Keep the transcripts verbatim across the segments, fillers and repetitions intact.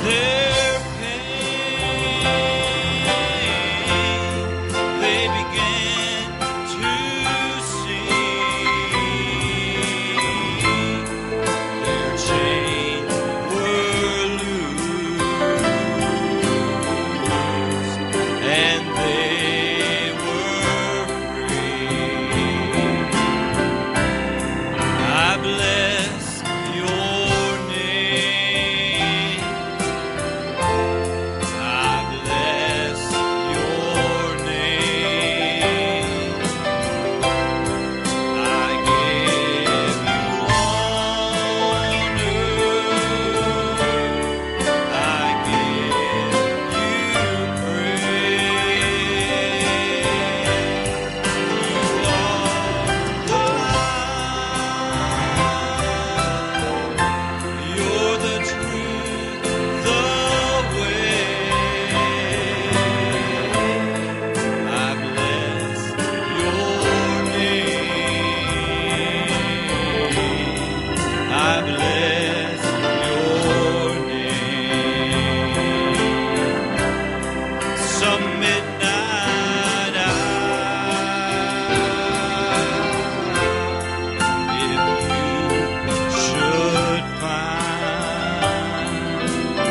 their pain, they began to sing. Their chains were loosed, and they were free. I bless your name. I bless your name. I give you honor. I give you praise. You are the light. You're the truth, the way. I bless your name. I bless your name. Some midnight hour, if you should find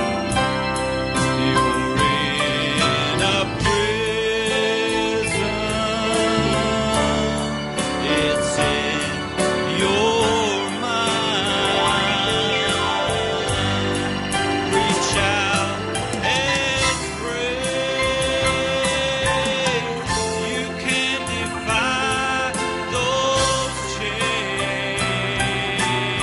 you're in a prison, it's in your mind. Reach out and pray. You can defy those chains,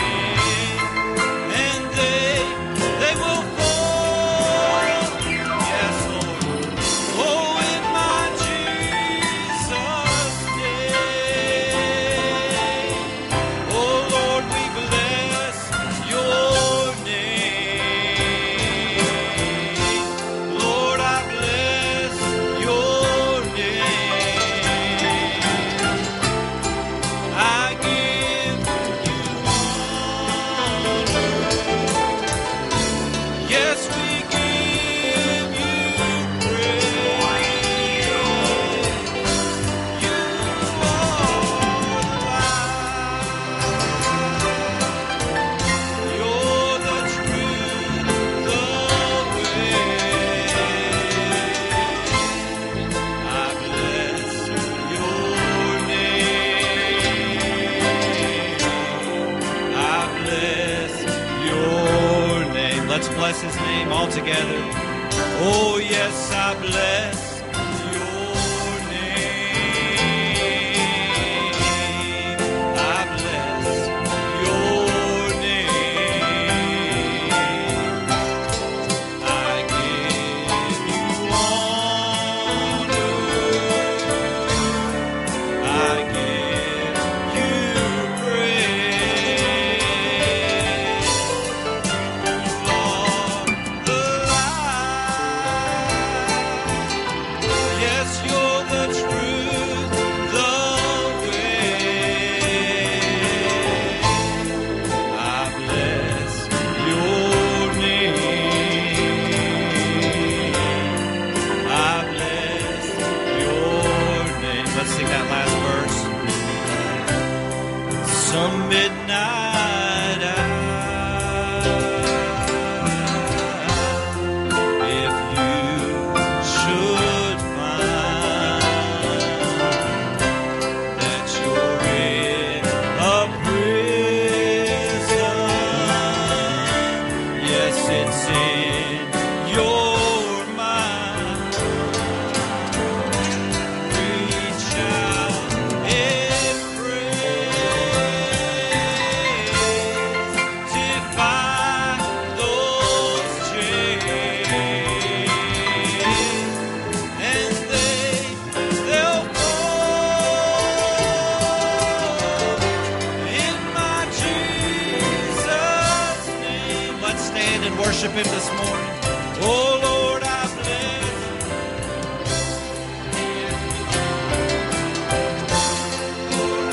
and they they will fall. Yes, Lord. Oh, in my Jesus' name. Oh, Lord, we bless your name. Lord, I bless your name. I give you honor. Yes, we give you praise. You are the light. You're the truth, the way. I bless your name. I bless your name. Let's bless his name all together. Oh, yes, I bless your name. I bless your name. I give you honor. I give you praise. You are the light. Yes, you're the truth, the way. I bless your name. I bless your name. Let's sing that last verse. Some midnight hour, if you should find that you're in a prison, yes, it's in your mind. Reach out and praise. Defy those chains, and they they'll fall in my Jesus' name. Let's stand and worship him this morning. Oh, Lord, I bless Lord, I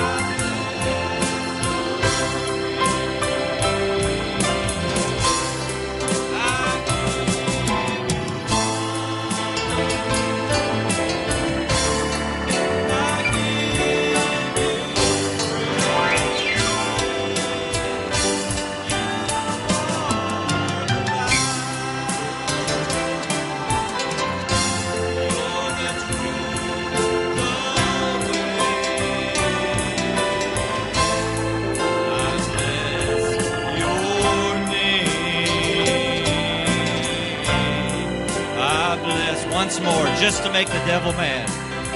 bless. I give once more, just to make the devil mad.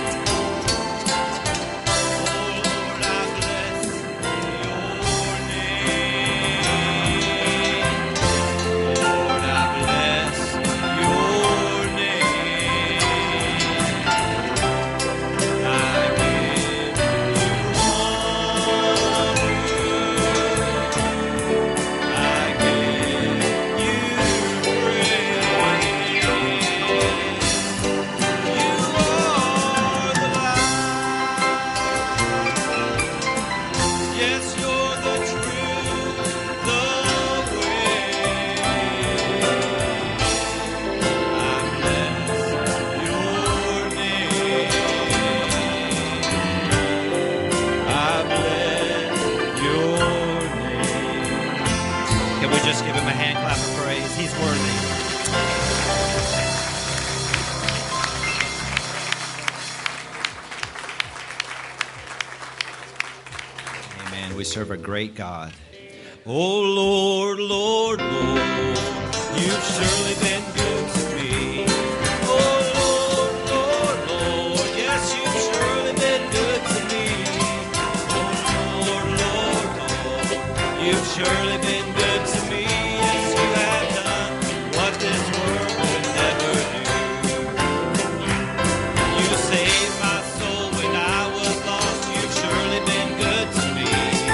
Serve a great God. Oh Lord, Lord, Lord, you've surely been good to me. Oh Lord, Lord, Lord, yes, you've surely been good to me. Oh Lord, Lord, Lord, you've surely been good to me. Yes, you have done what this world could never do. You saved my soul when I was lost. You've surely been good to me.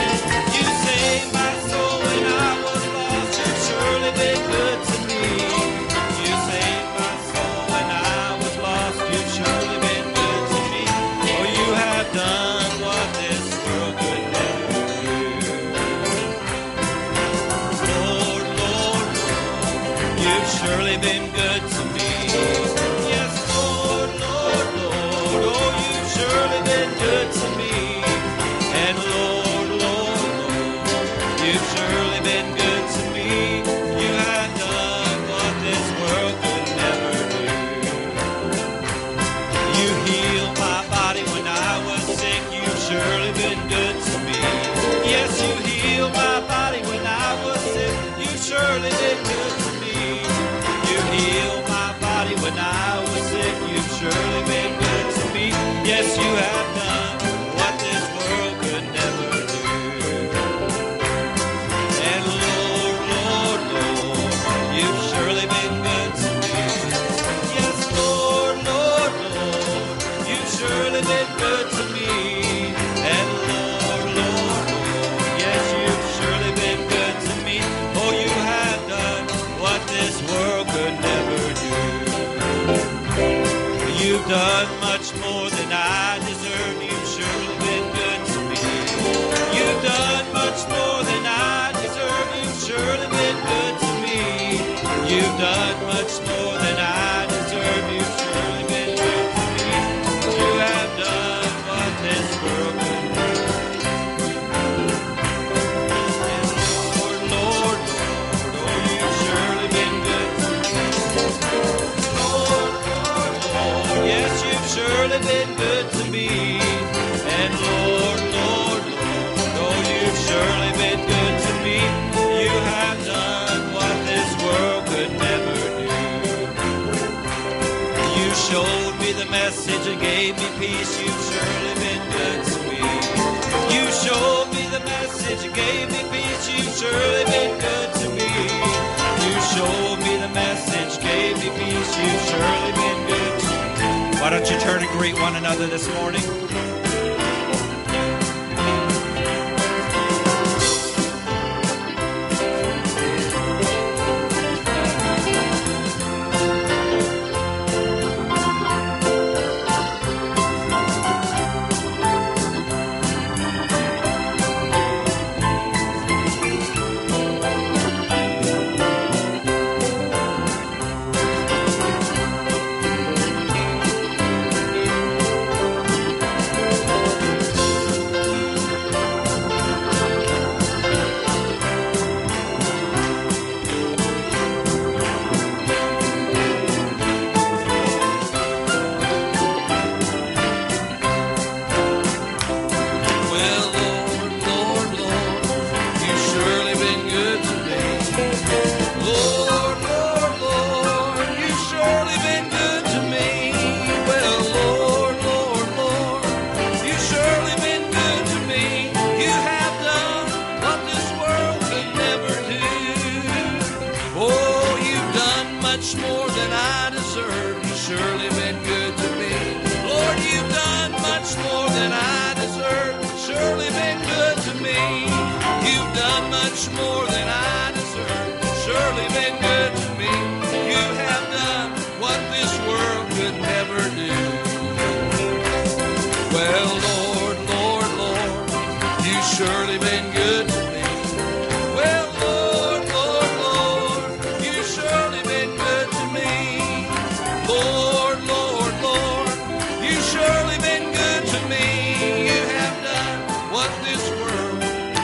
Surely been good to me. Yes, Lord, Lord, Lord, oh, you've surely been good to me. And Lord, Lord, Lord, you've surely been good to me. You have done what this world could never do. You healed my body when I was sick. You've surely been good to me. Yes, you healed my body when I was sick. You've surely been good to me. Heal my body when I was sick. You've surely been good to me. Yes, you have done what this world could never do. And Lord, Lord, Lord, you've surely been good to me. Yes, Lord, Lord, Lord, you've surely been good to me. And Lord, Lord, Lord, yes, you've surely been good to me. Oh, you have done what this world could never do. You've done much more than I deserve. You've surely been good to me. You've done much more than I deserve. You've surely been good to me. You've done much more than I deserve. You've surely been good to me. You have done what this world could never do. And Lord, Lord, Lord, oh, you've surely been good to me. Lord, Lord, Lord, yes, you've surely been good to me. And Lord, Lord, Lord, oh, you've surely been good to me. You have done what this world could never do. You showed me the message and gave me peace. You've surely been good to me. You showed me the message and gave me peace. You've surely been good to me. You showed me the message, gave me peace. You've surely been good to me. Why don't you turn and greet one another this morning? much more than I deserve. You've surely been good to me. Lord, you've done much more than I deserve. Surely been good to me. You've done much more than I deserve. Surely been good to me. You have done what this world could never do. Well, Lord, Lord, Lord, you've surely been good to me. Well, Lord, Lord, Lord, you've surely been good to me. Lord, Lord, Lord, you've surely been good to me. You have done what this world.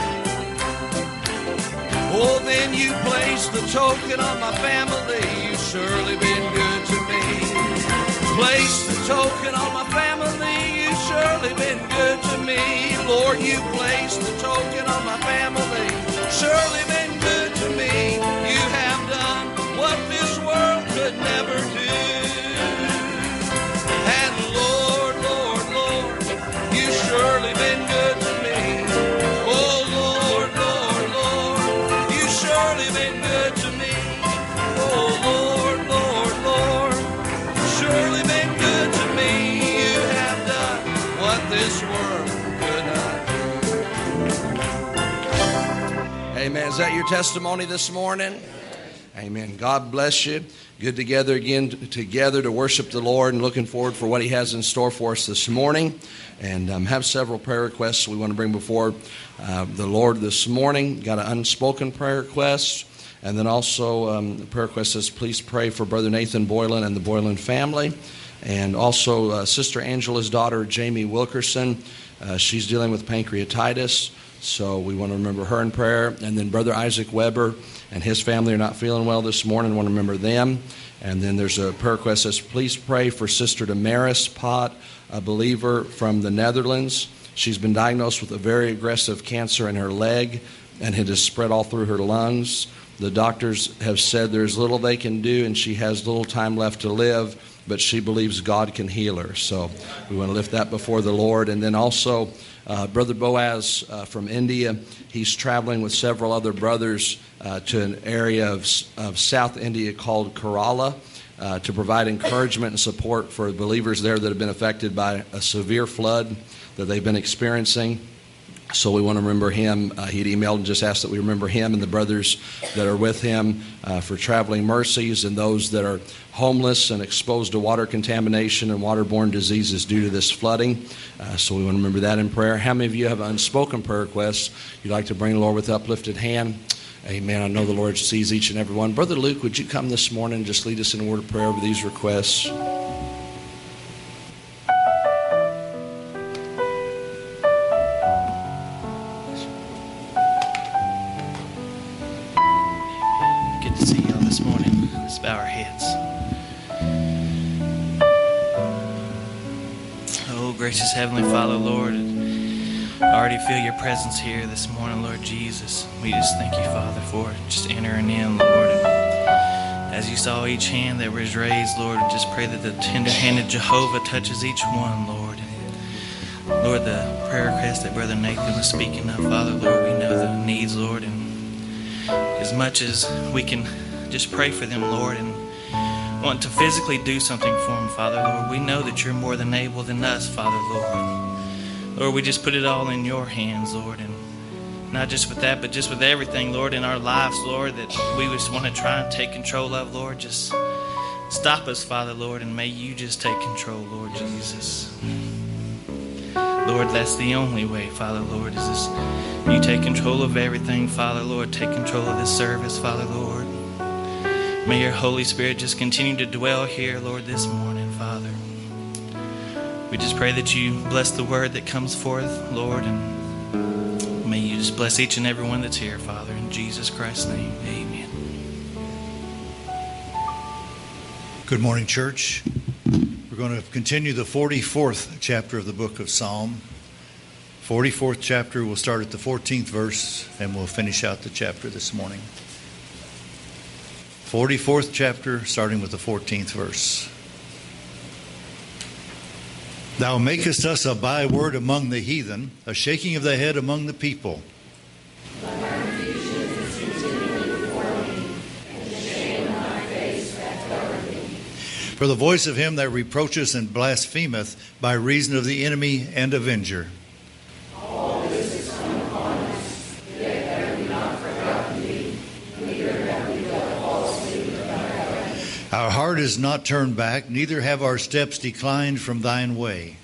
Oh, then you placed the token on my family. You've surely been good to me. Placed the token on my family. You've surely been good to me. Lord, you placed the token on my family. Surely been good to me. You have done what this world could never do. And Lord, Lord, Lord, you surely been good to me. Oh, Lord, Lord, Lord, you surely been good to me. Oh, Lord, Lord, Lord, surely been good to me. You have done what this world could not do. Amen. Is that your testimony this morning? Amen. God bless you. Good together again, together to worship the Lord, and looking forward for what He has in store for us this morning. And um, have several prayer requests we want to bring before uh, the Lord this morning. Got an unspoken prayer request. And then also um, the prayer request says, please pray for Brother Nathan Boylan and the Boylan family. And also uh, Sister Angela's daughter, Jamie Wilkerson. Uh, she's dealing with pancreatitis. So we want to remember her in prayer. And then Brother Isaac Weber and his family are not feeling well this morning. I want to remember them. And then there's a prayer request that says, please pray for Sister Damaris Pot, a believer from the Netherlands. She's been diagnosed with a very aggressive cancer in her leg, and it has spread all through her lungs. The doctors have said there's little they can do, and she has little time left to live, but she believes God can heal her. So we want to lift that before the Lord. And then also uh, Brother Boaz uh, from India, he's traveling with several other brothers uh, to an area of, of South India called Kerala uh, to provide encouragement and support for believers there that have been affected by a severe flood that they've been experiencing. So we want to remember him. Uh, he'd emailed and just asked that we remember him and the brothers that are with him uh, for traveling mercies, and those that are homeless and exposed to water contamination and waterborne diseases due to this flooding. Uh, so we want to remember that in prayer. How many of you have unspoken prayer requests you'd like to bring the Lord with uplifted hand? Amen. I know the Lord sees each and every one. Brother Luke, would you come this morning and just lead us in a word of prayer over these requests? Bow our heads. Oh, gracious Heavenly Father, Lord, I already feel your presence here this morning, Lord Jesus. We just thank you, Father, for just entering in, Lord. And as you saw each hand that was raised, Lord, just pray that the tender-handed Jehovah touches each one, Lord. And Lord, the prayer request that Brother Nathan was speaking of, Father, Lord, we know the needs, Lord, and as much as we can just pray for them, Lord, and want to physically do something for them, Father, Lord. We know that you're more than able than us, Father, Lord. Lord, we just put it all in your hands, Lord, and not just with that, but just with everything, Lord, in our lives, Lord, that we just want to try and take control of, Lord. Just stop us, Father, Lord, and may you just take control, Lord Jesus. Lord, that's the only way, Father, Lord, is this. You take control of everything, Father, Lord. Take control of this service, Father, Lord. May your Holy Spirit just continue to dwell here, Lord, this morning, Father. We just pray that you bless the word that comes forth, Lord, and may you just bless each and every one that's here, Father. In Jesus Christ's name, amen. Good morning, church. We're going to continue the forty-fourth chapter of the book of Psalm. forty-fourth chapter, we'll start at the fourteenth verse, and we'll finish out the chapter this morning. forty-fourth chapter, starting with the fourteenth verse. Thou makest us a byword among the heathen, a shaking of the head among the people. for the voice of him that reproacheth and blasphemeth by reason of the enemy and avenger. All this is come upon us, yet have we not forgotten thee, neither have we dealt falsely with thy covenant. Our heart is not turned back, neither have our steps declined from thine way.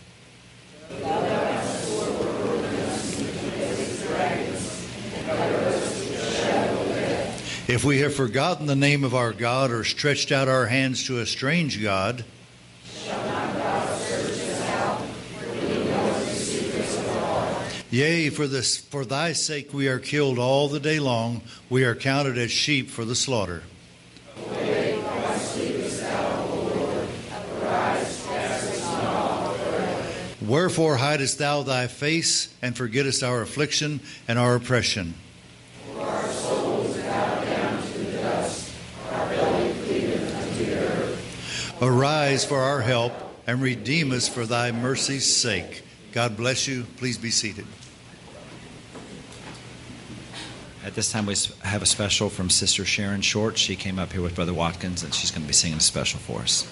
If we have forgotten the name of our God or stretched out our hands to a strange God, shall not thou search us out, for we know the secrets of the heart. Yea, for this, for thy sake we are killed all the day long, we are counted as sheep for the slaughter. Awake, why sleepest thou, O Lord? Arise, cast us not off forever. Wherefore hidest thou thy face, and forgettest our affliction and our oppression? For our soul is bowed down to the dust, our belly cleaveth unto the earth. Arise for our help, and redeem us for thy mercy's sake. God bless you. Please be seated. At this time, we have a special from Sister Sharon Short. She came up here with Brother Watkins, and she's going to be singing a special for us.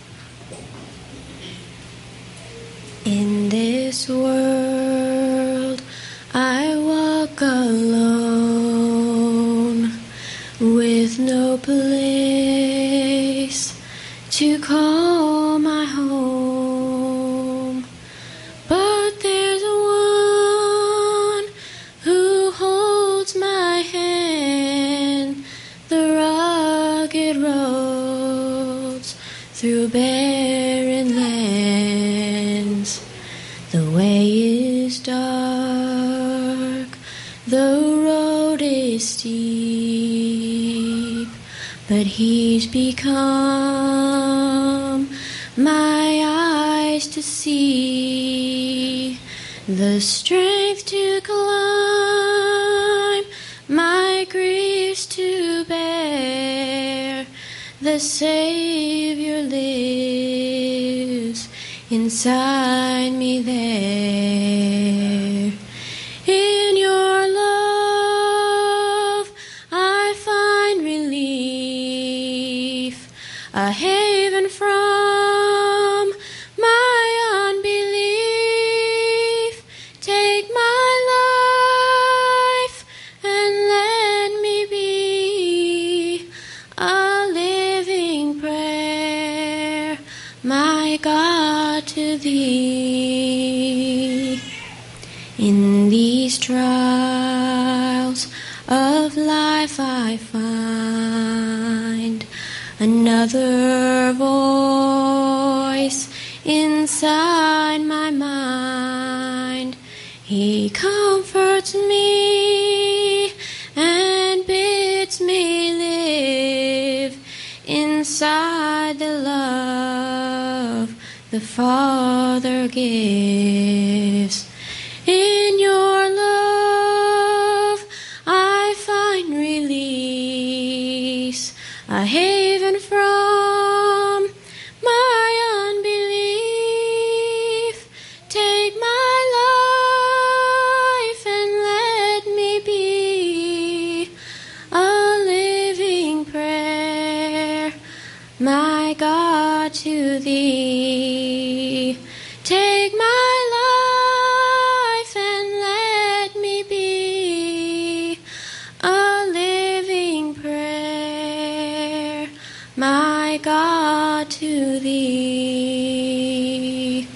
In this world, I walk alone, with no place to call my home. But there's one who holds my hand, the rugged roads through barren lands. The way is dark, the road is steep, but he's become my eyes to see, the strength to climb, my griefs to bear. The Savior lives inside me there. In your love I find relief, a haven from my unbelief. Take my life and let me be a living prayer, my God, to thee. In these trials of life I find another voice inside my mind. He comforts me and bids me live inside the love the Father gives. In your love I find release, a haven from my unbelief. Take my life and let me be a living prayer, my God, to thee. Take my life and let me be a living prayer, my God, to thee.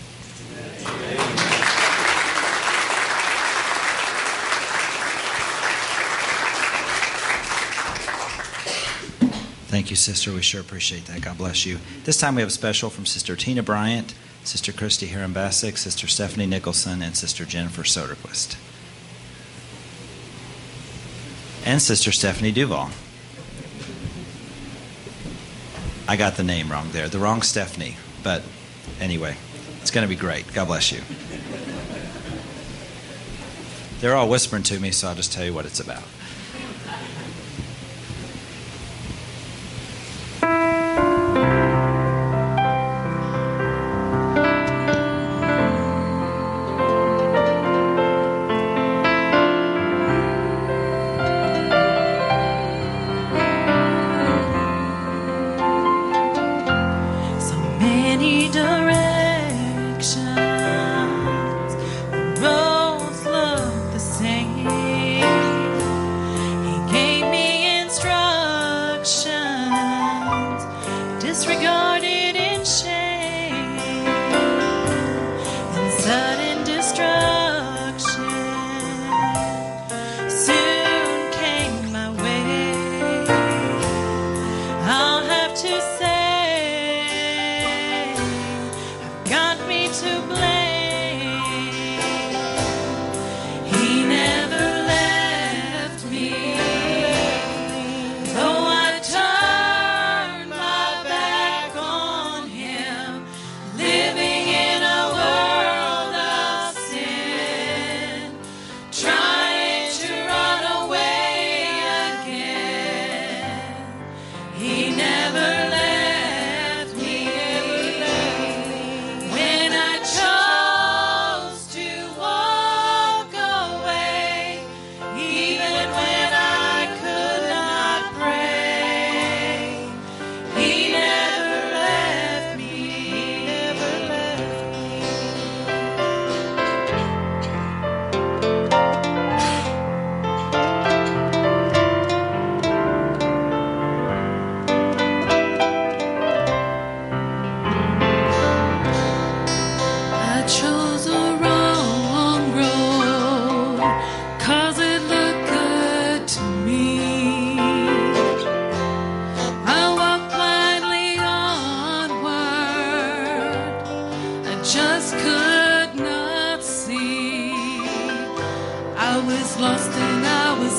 Thank you, Sister. We sure appreciate that. God bless you. This time we have a special from Sister Tina Bryant, Sister Christy Heron-Bassick, Sister Stephanie Nicholson, and Sister Jennifer Soderquist. And Sister Stephanie Duval. I got the name wrong there. The wrong Stephanie. But anyway, it's going to be great. God bless you. They're all whispering to me, so I'll just tell you what it's about. many directions. The roads look the same. He gave me instructions, disregarded in shame, and sudden destruction soon came my way. I'll have to say I've got me to blame. He never left me, though I turned my back on him, living in a world of sin, trying to run away again. He never left me when I chose to walk away, even when I could not pray. He never left me, never left I chose a wrong road, 'cause it looked good to me. I walked blindly onward, I just could not see. I was lost and I was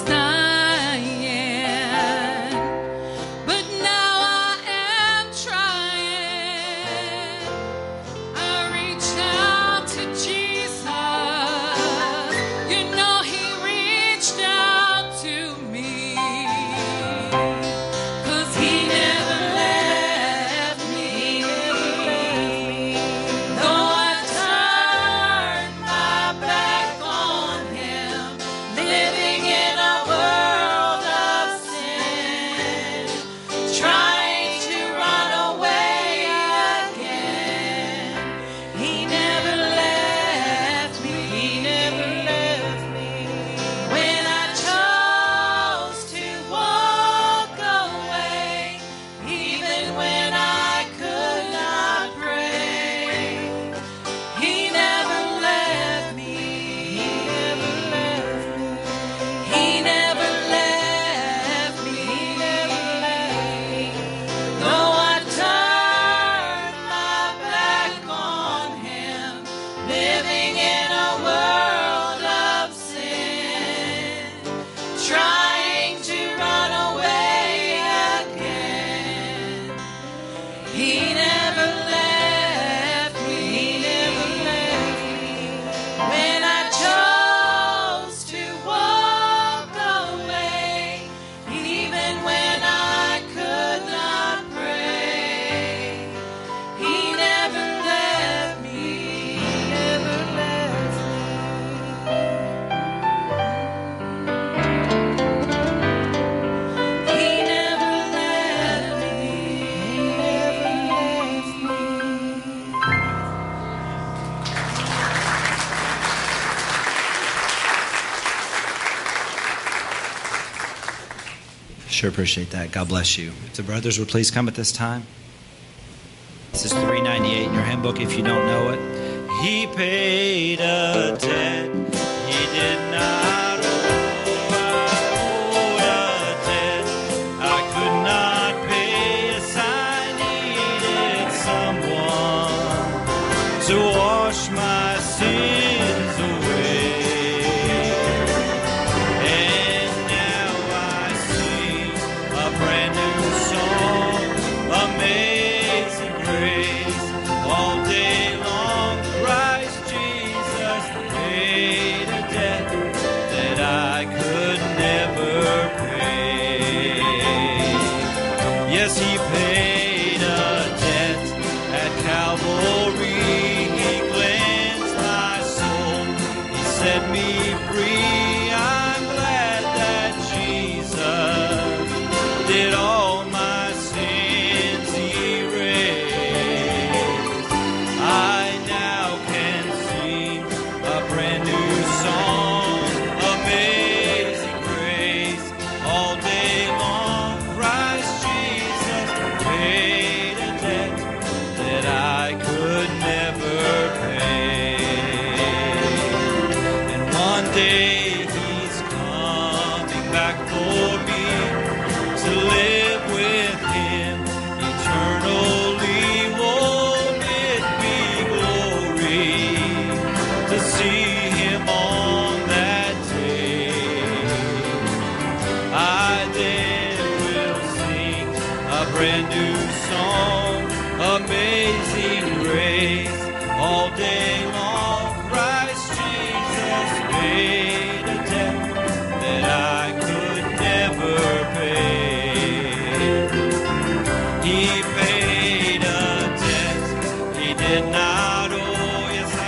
dying, but now I am trying. I reached out to Jesus. You know he reached out to me. 'Cause he never left me. Though I turned my back on him, living in a world of sin, trying to run away again. He never left me. He never left me when I chose to walk away, even when I could not pray. He never left me. He never left me. He never left me. He never left me. Though I turned my back on him, living in a world of sin, trying to run away again. He never left me. He never left me when I chose to walk away, even when I could not pray. He never left me. He never left me. He never left me. He never left me. Sure appreciate that. God bless you. If the brothers would please come at this time. This is three ninety-eight in your handbook if you don't know it. He paid a debt he did not owe. I owed a debt I could not pay. Yes, I needed someone to wash my sins away. And now I sing a brand new song, Amazing Grace, all day long. Christ Jesus paid a debt that I could never pay. Yes, he paid a debt at Calvary. He cleansed my soul. Amazing grace, all day long, Christ Jesus paid a debt that I could never pay. He paid a debt he did not owe. Yes, I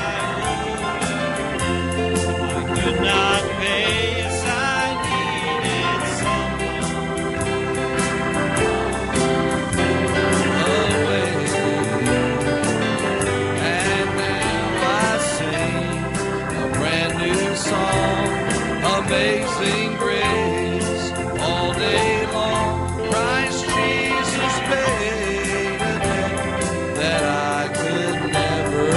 owed him. I could not pay. Yes, I needed Amazing grace, all day long, Christ Jesus paid a debt that I could never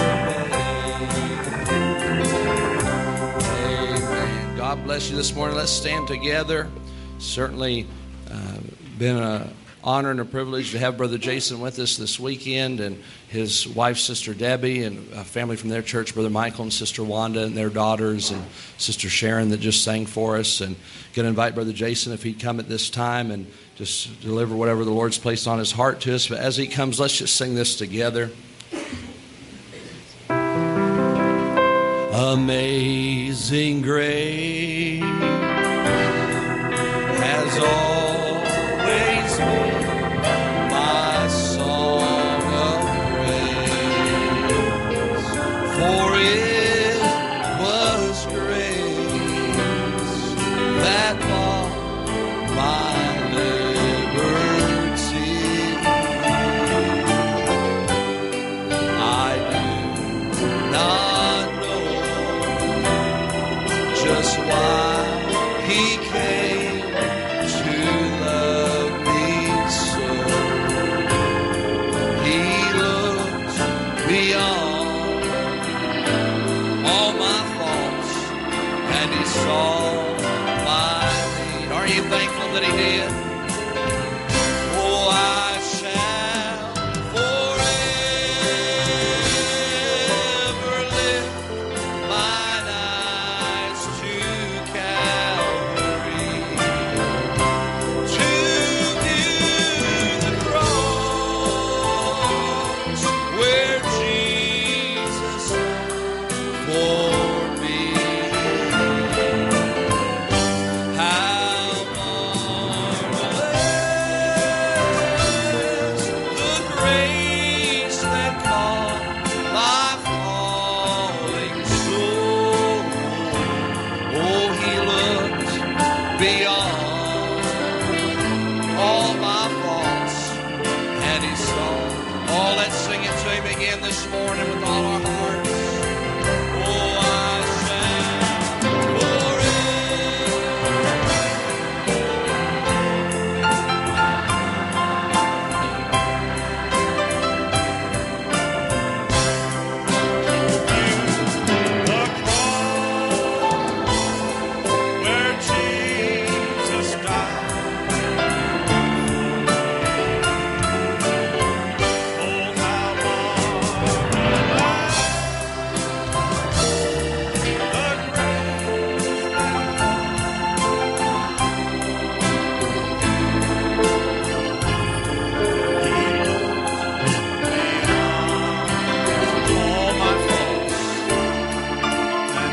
pay. Amen. God bless you this morning. Let's stand together. Certainly uh, been an honor and a privilege to have Brother Jason with us this weekend, and his wife, Sister Debbie, and a family from their church, Brother Michael and Sister Wanda and their daughters, and Sister Sharon that just sang for us. And going to invite Brother Jason if he'd come at this time and just deliver whatever the Lord's placed on his heart to us. But as he comes, let's just sing this together. Amazing grace has always been my song of praise, for it was grace that bought my liberty. I do not know just why he came to love me so. He looked beyond all my faults and he saw my need. Aren't you thankful that he did? Oh, I shall forever lift mine eyes to Calvary, to view the cross where Jesus for me. How marvelous the grace that caught my falling soul. Oh, he looked beyond all my faults and he saw. Oh, let's sing it to him again this morning with all our hearts. Oh, I shall the cross where Jesus died. Oh, how marvelous the all my faults and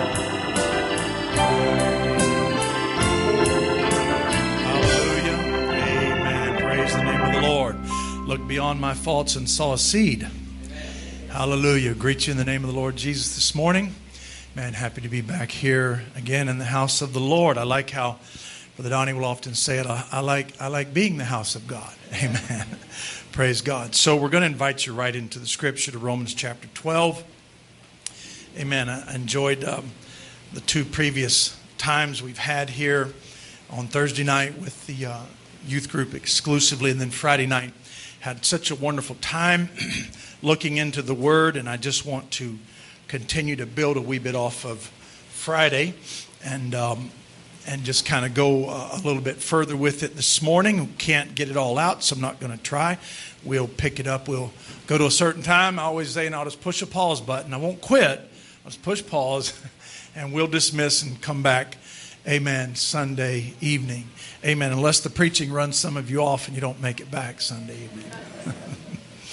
Hallelujah. Amen. Praise the name of the Lord. Look beyond my faults and saw a seed. Hallelujah. Greet you in the name of the Lord Jesus this morning. Man, happy to be back here again in the house of the Lord. I like how Brother Donnie will often say it. I, I like I like being the house of God. Amen. Praise God. So we're going to invite you right into the scripture to Romans chapter twelve. Amen. I enjoyed um, the two previous times we've had here on Thursday night with the uh, youth group exclusively, and then Friday night. Had such a wonderful time looking into the Word, and I just want to continue to build a wee bit off of Friday and um, and just kind of go a little bit further with it this morning. Can't get it all out, so I'm not going to try. We'll pick it up. We'll go to a certain time. I always say, and I'll just push a pause button. I won't quit. I'll just push pause, and we'll dismiss and come back. Amen. Sunday evening. Amen. Unless the preaching runs some of you off and you don't make it back Sunday evening.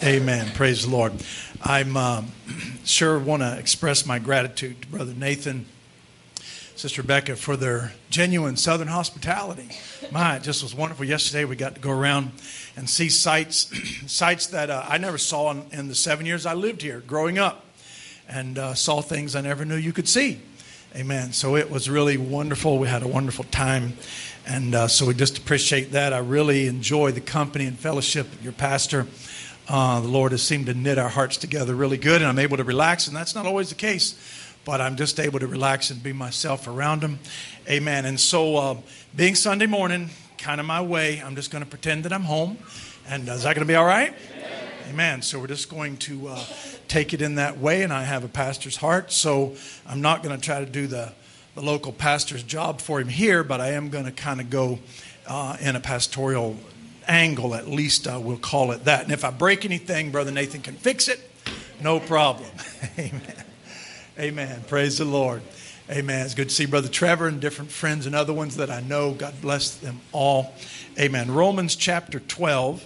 Amen. Praise the Lord. I'm um, sure want to express my gratitude to Brother Nathan, Sister Rebecca, for their genuine Southern hospitality. My, it just was wonderful. Yesterday we got to go around and see sites, sites that uh, I never saw in, in the seven years I lived here growing up, and uh, saw things I never knew you could see. Amen. So it was really wonderful. We had a wonderful time. And uh, so we just appreciate that. I really enjoy the company and fellowship of your pastor. Uh, the Lord has seemed to knit our hearts together really good, and I'm able to relax, and that's not always the case, but I'm just able to relax and be myself around him. Amen. And so uh, being Sunday morning, kind of my way, I'm just going to pretend that I'm home. And uh, is that going to be all right? Amen. Amen. So we're just going to uh, take it in that way, and I have a pastor's heart, so I'm not going to try to do the, the local pastor's job for him here, but I am going to kind of go uh, in a pastoral angle, at least uh, we'll call it that. And if I break anything, Brother Nathan can fix it. No problem. Amen. Amen. Praise the Lord. Amen. It's good to see Brother Trevor and different friends and other ones that I know. God bless them all. Amen. Romans chapter twelve.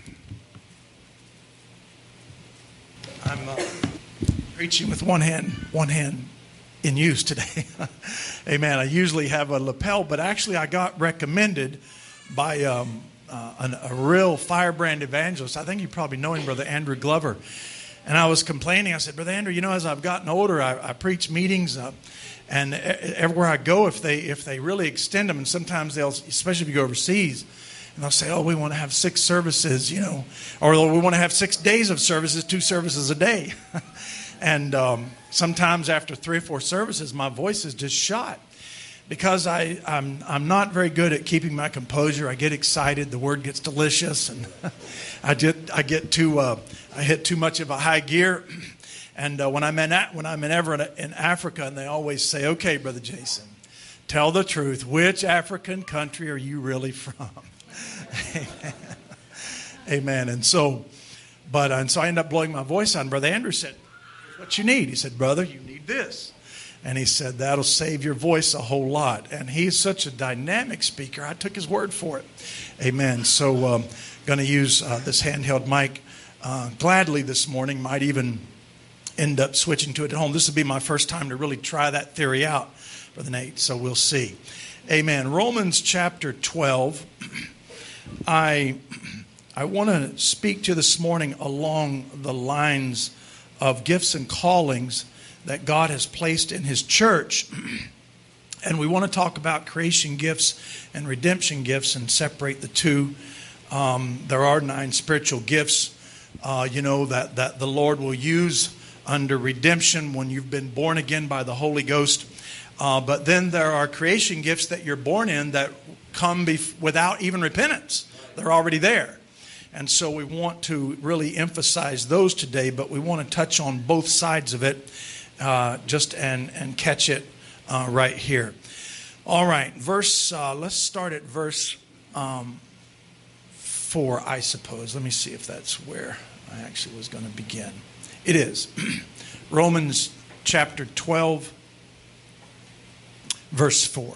I'm uh, preaching with one hand, one hand in use today. Amen. I usually have a lapel, but actually I got recommended by um, uh, an, a real firebrand evangelist. I think you probably know him, Brother Andrew Glover. And I was complaining. I said, Brother Andrew, you know, as I've gotten older, I, I preach meetings, uh, and everywhere I go, if they if they really extend them, and sometimes they'll, especially if you go overseas, and they'll say, oh, we want to have six services, you know, or we want to have six days of services, two services a day. And um, sometimes after three or four services, my voice is just shot. Because I, I'm I'm not very good at keeping my composure. I get excited. The word gets delicious, and I get I get too uh, I hit too much of a high gear. And uh, when I'm in when I'm in ever in Africa, and they always say, "Okay, Brother Jason, tell the truth. Which African country are you really from?" Amen. Amen. And so, but and so I end up blowing my voice on. Brother Andrew said, "Here's what you need." He said, "Brother, you need this." And he said, that'll save your voice a whole lot. And he's such a dynamic speaker. I took his word for it. Amen. So I'm um, going to use uh, this handheld mic uh, gladly this morning. Might even end up switching to it at home. This will be my first time to really try that theory out, Brother Nate. So we'll see. Amen. Romans chapter twelve. I, I want to speak to you this morning along the lines of gifts and callings that God has placed in His church. And we want to talk about creation gifts and redemption gifts and separate the two. Um, there are nine spiritual gifts, uh, you know, that, that the Lord will use under redemption when you've been born again by the Holy Ghost. Uh, but then there are creation gifts that you're born in that come bef- without even repentance. They're already there. And so we want to really emphasize those today, but we want to touch on both sides of it. Uh, just and, and catch it uh, right here. All right, verse. Uh, let's start at verse um, four, I suppose. Let me see if that's where I actually was going to begin. It is Romans chapter twelve, verse four.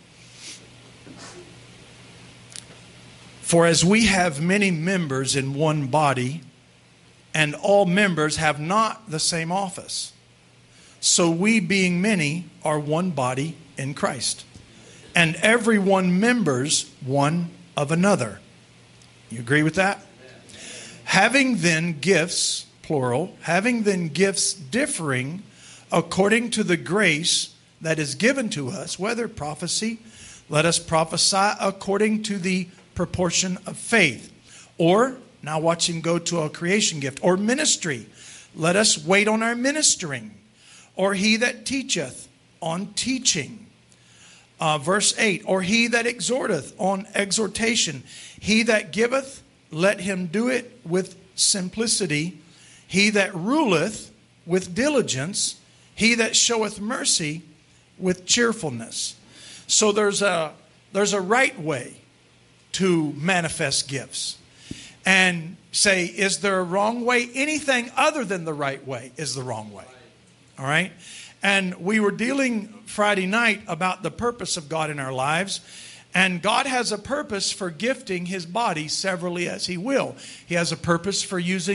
For as we have many members in one body, and all members have not the same office, so we, being many, are one body in Christ, and every one members one of another. You agree with that? Having then gifts, plural, having then gifts differing according to the grace that is given to us, whether prophecy, let us prophesy according to the proportion of faith. Or, now watch him go to a creation gift. Or ministry, let us wait on our ministering. Or he that teacheth on teaching. Uh, verse eight. Or he that exhorteth on exhortation. He that giveth, let him do it with simplicity. He that ruleth with diligence. He that showeth mercy with cheerfulness. So there's a, there's a right way to manifest gifts. And say, is there a wrong way? Anything other than the right way is the wrong way. All right? And we were dealing Friday night about the purpose of God in our lives. And God has a purpose for gifting His body severally as He will. He has a purpose for using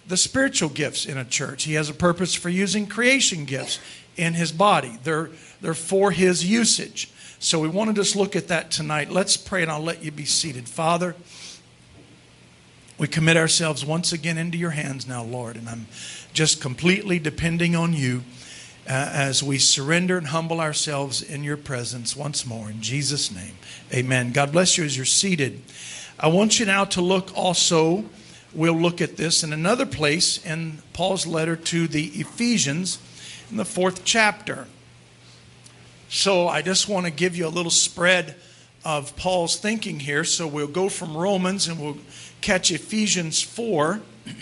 the spiritual gifts in a church. He has a purpose for using creation gifts in his body. They're, they're for his usage. So we want to just look at that tonight. Let's pray, and I'll let you be seated. Father, we commit ourselves once again into your hands now, Lord, and I'm just completely depending on you uh, as we surrender and humble ourselves in your presence once more. In Jesus' name, amen. God bless you as you're seated. I want you now to look also, we'll look at this in another place in Paul's letter to the Ephesians in the fourth chapter. So I just want to give you a little spread of Paul's thinking here. So we'll go from Romans and we'll catch Ephesians four.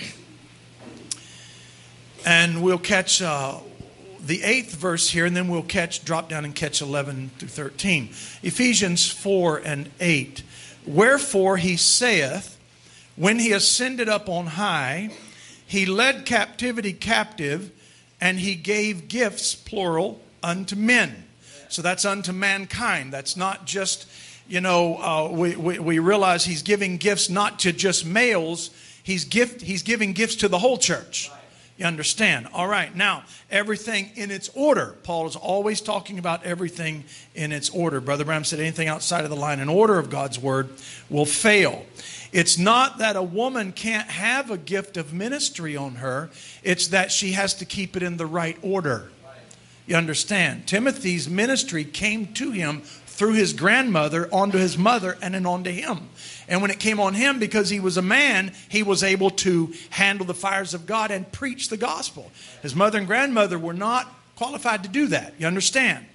And we'll catch uh, the eighth verse here, and then we'll catch, drop down and catch eleven through thirteen. Ephesians four and eight. Wherefore he saith, when he ascended up on high, he led captivity captive, and he gave gifts, plural, unto men. So that's unto mankind. That's not just, you know, uh, we, we, we realize he's giving gifts not to just males. He's, gift, he's giving gifts to the whole church. You understand? All right. Now, everything in its order. Paul is always talking about everything in its order. Brother Branham said anything outside of the line and order of God's word will fail. It's not that a woman can't have a gift of ministry on her. It's that she has to keep it in the right order. You understand? Timothy's ministry came to him through his grandmother, onto his mother, and then onto him. And when it came on him, because he was a man, he was able to handle the fires of God and preach the gospel. His mother and grandmother were not qualified to do that. You understand?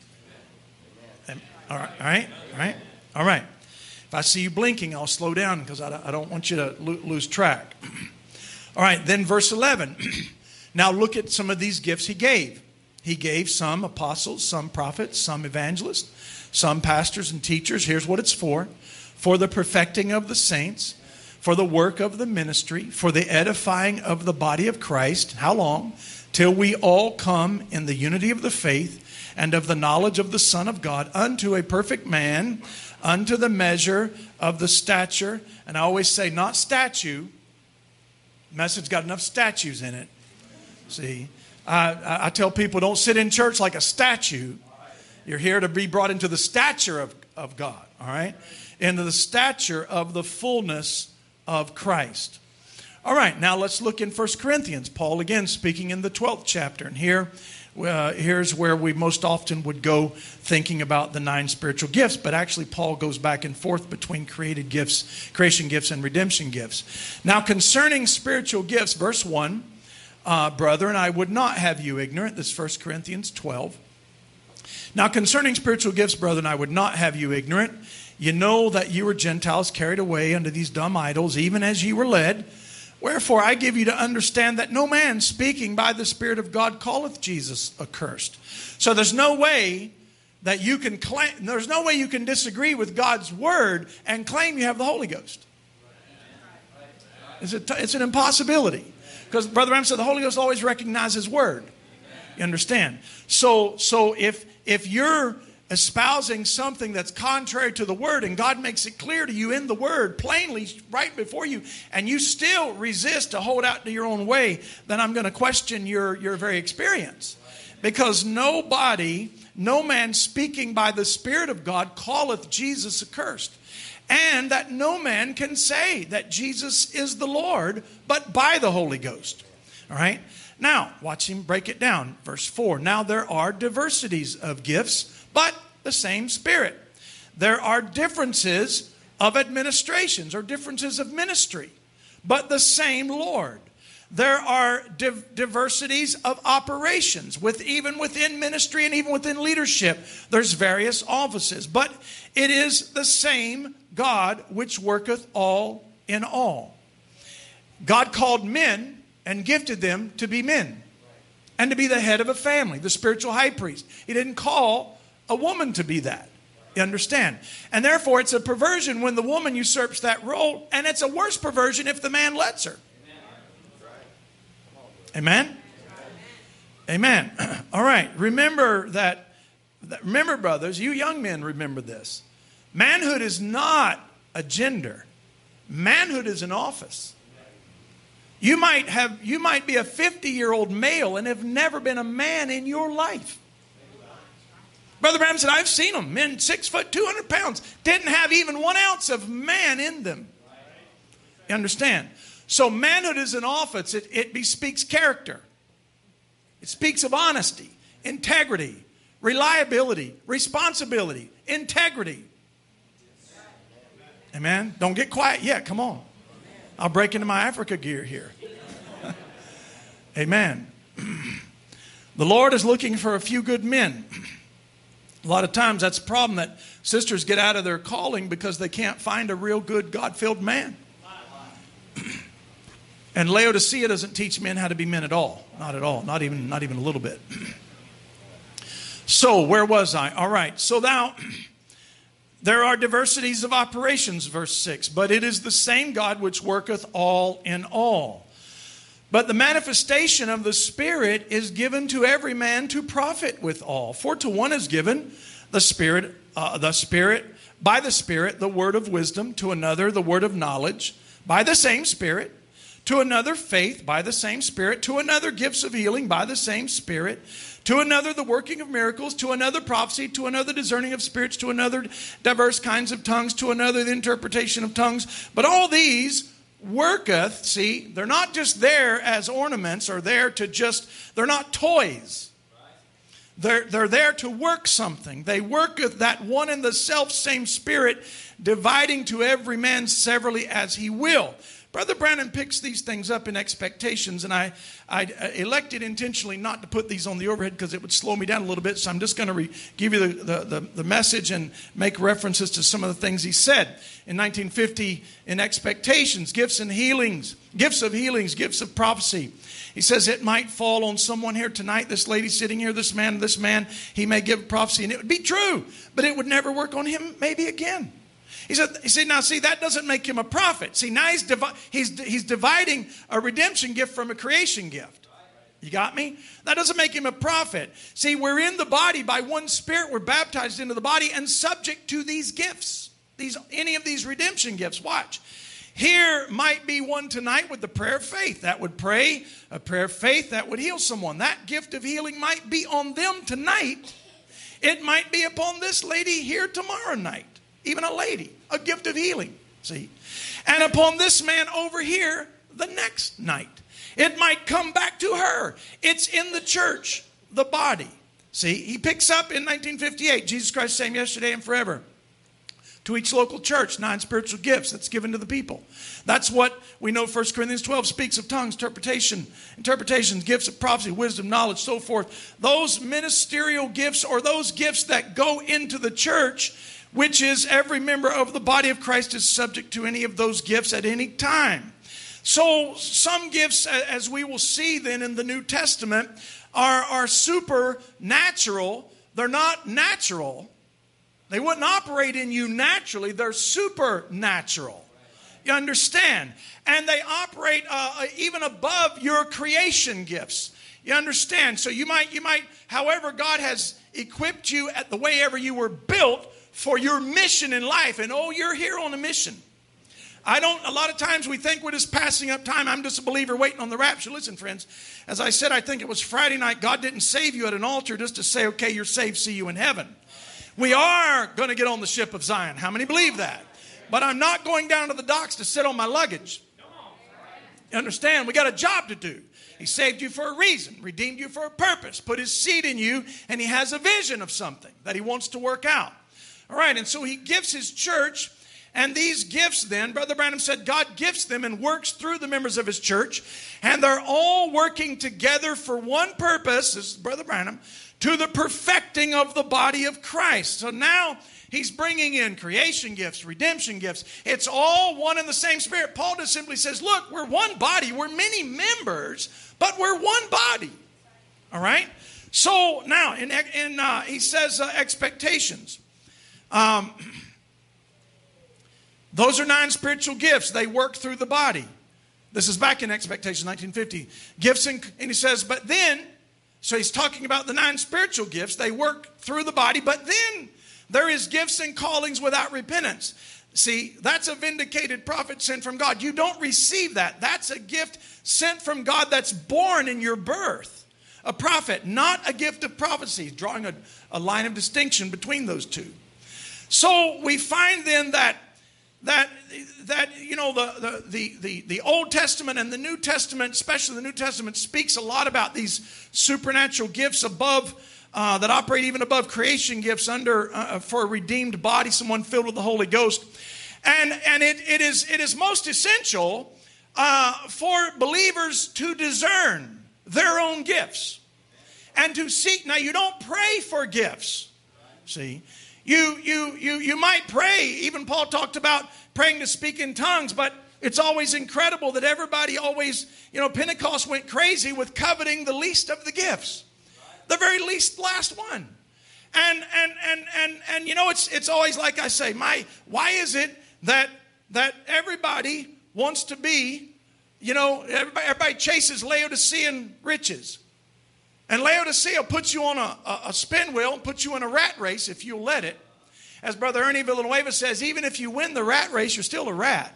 All right, all right, all right, all right. If I see you blinking, I'll slow down because I don't want you to lose track. All right, then verse eleven. Now look at some of these gifts he gave. He gave some apostles, some prophets, some evangelists, some pastors and teachers. Here's what it's for. For the perfecting of the saints, for the work of the ministry, for the edifying of the body of Christ. How long? Till we all come in the unity of the faith and of the knowledge of the Son of God, unto a perfect man, unto the measure of the stature. And I always say, not statue. Message got enough statues in it. See? I, I tell people, don't sit in church like a statue. You're here to be brought into the stature of, of God, all right? Into the stature of the fullness of Christ. All right, now let's look in First Corinthians. Paul, again, speaking in the twelfth chapter. And here, uh, here's where we most often would go thinking about the nine spiritual gifts. But actually, Paul goes back and forth between created gifts, creation gifts, and redemption gifts. Now, concerning spiritual gifts, verse one, Uh, brethren, I would not have you ignorant. This is First Corinthians twelve. Now concerning spiritual gifts, brethren, I would not have you ignorant. You know that you were Gentiles carried away unto these dumb idols, even as ye were led. Wherefore I give you to understand that no man speaking by the Spirit of God calleth Jesus accursed. So there's no way that you can claim, there's no way you can disagree with God's word and claim you have the Holy Ghost. It's, a, it's an impossibility. Because Brother Ram said the Holy Ghost always recognizes His word. You understand? So, so if if you're espousing something that's contrary to the word, and God makes it clear to you in the word, plainly, right before you, and you still resist to hold out to your own way, then I'm going to question your, your very experience. Because nobody, no man speaking by the Spirit of God calleth Jesus accursed. And that no man can say that Jesus is the Lord, but by the Holy Ghost. All right? Now, watch him break it down. Verse four. Now there are diversities of gifts, but the same Spirit. There are differences of administrations or differences of ministry, but the same Lord. There are div- diversities of operations, with even within ministry and even within leadership. There's various offices, but it is the same God which worketh all in all. God called men and gifted them to be men and to be the head of a family, the spiritual high priest. He didn't call a woman to be that. You understand? And therefore, it's a perversion when the woman usurps that role, and it's a worse perversion if the man lets her. Amen? Amen. All right. Remember that, remember, brothers, you young men, remember this. Manhood is not a gender. Manhood is an office. You might have, you might be a fifty-year-old male and have never been a man in your life. Brother Branham said, I've seen them. Men six foot, two hundred pounds, didn't have even one ounce of man in them. You understand? So manhood is an office. It, it bespeaks character. It speaks of honesty, integrity, reliability, responsibility, integrity. Amen? Don't get quiet yet. Come on. I'll break into my Africa gear here. Amen. The Lord is looking for a few good men. A lot of times that's a problem, that sisters get out of their calling because they can't find a real good God-filled man. And Laodicea doesn't teach men how to be men at all. Not at all. Not even, not even a little bit. So, where was I? All right. So now, there are diversities of operations, verse six. But it is the same God which worketh all in all. But the manifestation of the Spirit is given to every man to profit withal. For to one is given the Spirit, uh, the Spirit, by the Spirit, the word of wisdom. To another, the word of knowledge, by the same Spirit. To another, faith, by the same Spirit. To another, gifts of healing, by the same Spirit. To another, the working of miracles. To another, prophecy. To another, discerning of spirits. To another, diverse kinds of tongues. To another, the interpretation of tongues. But all these worketh, see, they're not just there as ornaments or there to just, they're not toys. They're, they're there to work something. They worketh that one and the self same Spirit, dividing to every man severally as he will. Brother Branham picks these things up in expectations, and I, I elected intentionally not to put these on the overhead because it would slow me down a little bit. So I'm just going to re- give you the, the, the, the message and make references to some of the things he said. In nineteen fifty, in expectations, gifts and healings, gifts of healings, gifts of prophecy. He says it might fall on someone here tonight, this lady sitting here, this man, this man, he may give prophecy, and it would be true, but it would never work on him maybe again. He said, he said, now see, that doesn't make him a prophet. See, now he's, divi- he's, he's dividing a redemption gift from a creation gift. You got me? That doesn't make him a prophet. See, we're in the body by one Spirit. We're baptized into the body and subject to these gifts. These, any of these redemption gifts. Watch. Here might be one tonight with the prayer of faith. That would pray a prayer of faith that would heal someone. That gift of healing might be on them tonight. It might be upon this lady here tomorrow night. Even a lady, a gift of healing, see? And upon this man over here the next night. It might come back to her. It's in the church, the body. See, he picks up in nineteen fifty-eight, Jesus Christ same yesterday and forever. To each local church, nine spiritual gifts that's given to the people. That's what we know First Corinthians twelve speaks of: tongues, interpretation, interpretations, gifts of prophecy, wisdom, knowledge, so forth. Those ministerial gifts, or those gifts that go into the church, which is every member of the body of Christ is subject to any of those gifts at any time. So some gifts, as we will see then in the New Testament, are, are supernatural. They're not natural. They wouldn't operate in you naturally. They're supernatural. You understand? And they operate uh, even above your creation gifts. You understand? So you might, you might, however God has equipped you at the way ever you were built for your mission in life. And oh, you're here on a mission. I don't, a lot of times we think we're just passing up time. I'm just a believer waiting on the rapture. Listen, friends, as I said, I think it was Friday night, God didn't save you at an altar just to say, okay, you're saved, see you in heaven. We are going to get on the ship of Zion. How many believe that? But I'm not going down to the docks to sit on my luggage. You understand? We got a job to do. He saved you for a reason, redeemed you for a purpose, put his seed in you, and he has a vision of something that he wants to work out. All right, and so he gives his church, and these gifts then, Brother Branham said, God gives them and works through the members of his church, and they're all working together for one purpose, this is Brother Branham, to the perfecting of the body of Christ. So now he's bringing in creation gifts, redemption gifts. It's all one and the same Spirit. Paul just simply says, look, we're one body, we're many members, but we're one body. All right? So now, in, in uh, he says uh, expectations. Um, those are nine spiritual gifts. They work through the body. This is back in Expectations, nineteen fifty. Gifts, and, and he says, but then, so he's talking about the nine spiritual gifts. They work through the body, but then there is gifts and callings without repentance. See, that's a vindicated prophet sent from God. You don't receive that. That's a gift sent from God that's born in your birth. A prophet, not a gift of prophecy, drawing a, a line of distinction between those two. So we find then that that that you know the, the the the Old Testament and the New Testament, especially the New Testament, speaks a lot about these supernatural gifts above uh, that operate even above creation gifts under uh, for a redeemed body, someone filled with the Holy Ghost, and and it it is it is most essential uh, for believers to discern their own gifts and to seek. Now, you don't pray for gifts, see. You, you, you, you might pray. Even Paul talked about praying to speak in tongues, but it's always incredible that everybody always, you know, Pentecost went crazy with coveting the least of the gifts. The very least last one. And, and, and, and, and you know, it's, it's always like I say, my, why is it that, that everybody wants to be, you know, everybody, everybody chases Laodicean riches. And Laodicea puts you on a, a, a spin wheel and puts you in a rat race if you'll let it. As Brother Ernie Villanueva says, even if you win the rat race, you're still a rat.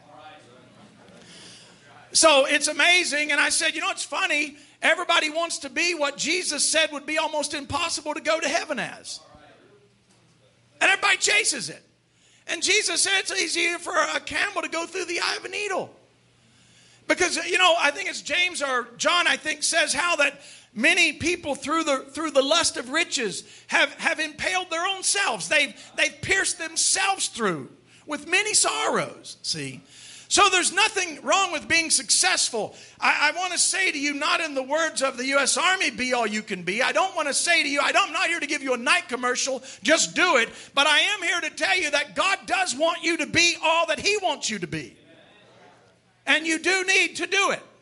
So it's amazing. And I said, you know, it's funny. Everybody wants to be what Jesus said would be almost impossible to go to heaven as. And everybody chases it. And Jesus said it's easier for a camel to go through the eye of a needle. Because, you know, I think it's James or John, I think, says how that many people through the through the lust of riches have, have impaled their own selves. They've, they've pierced themselves through with many sorrows, see. So there's nothing wrong with being successful. I, I want to say to you, not in the words of the U S Army, be all you can be. I don't want to say to you, I don't, I'm not here to give you a night commercial, just do it. But I am here to tell you that God does want you to be all that He wants you to be. And you do need to do it.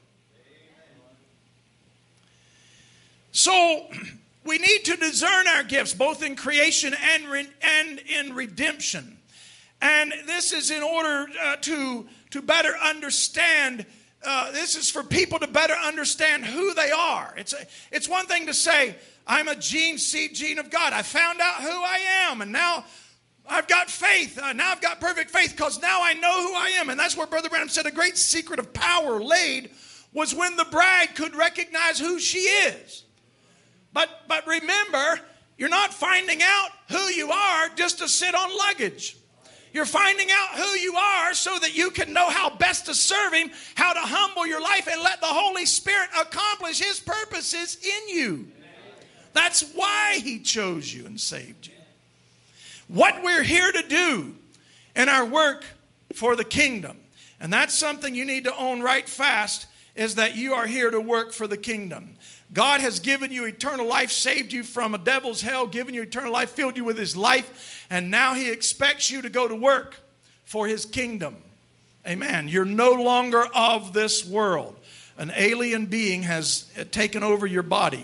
So we need to discern our gifts, both in creation and, re- and in redemption. And this is in order uh, to, to better understand, uh, this is for people to better understand who they are. It's, a, it's one thing to say, I'm a gene, seed gene of God. I found out who I am, and now I've got faith. Uh, now I've got perfect faith because now I know who I am. And that's where Brother Branham said a great secret of power laid was when the bride could recognize who she is. But but remember, you're not finding out who you are just to sit on luggage. You're finding out who you are so that you can know how best to serve Him, how to humble your life, and let the Holy Spirit accomplish His purposes in you. That's why He chose you and saved you. What we're here to do in our work for the kingdom, and that's something you need to own right fast, is that you are here to work for the kingdom. God has given you eternal life, saved you from a devil's hell, given you eternal life, filled you with His life, and now He expects you to go to work for His kingdom. Amen. You're no longer of this world. An alien being has taken over your body.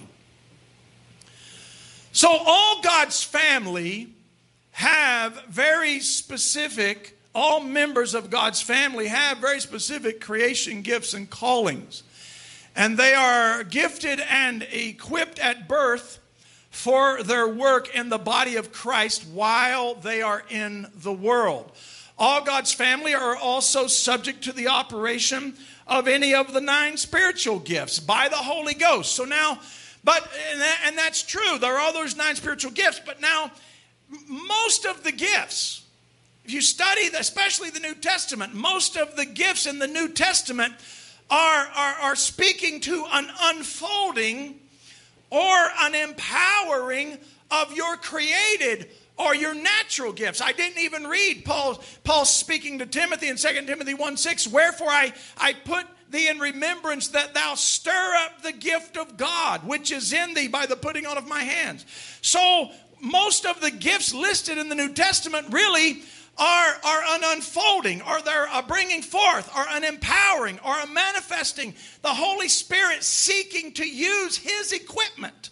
So all God's family have very specific, all members of God's family have very specific creation gifts and callings. And they are gifted and equipped at birth for their work in the body of Christ while they are in the world. All God's family are also subject to the operation of any of the nine spiritual gifts by the Holy Ghost. So now, but, and, that, and that's true, there are those nine spiritual gifts, but now most of the gifts, if you study, especially the New Testament, most of the gifts in the New Testament Are, are, are speaking to an unfolding or an empowering of your created or your natural gifts. I didn't even read Paul, Paul speaking to Timothy in Second Timothy one six, wherefore I, I put thee in remembrance that thou stir up the gift of God, which is in thee by the putting on of my hands. So most of the gifts listed in the New Testament really are, are an unfolding, or they're a bringing forth, or an empowering, or a manifesting. The Holy Spirit seeking to use His equipment.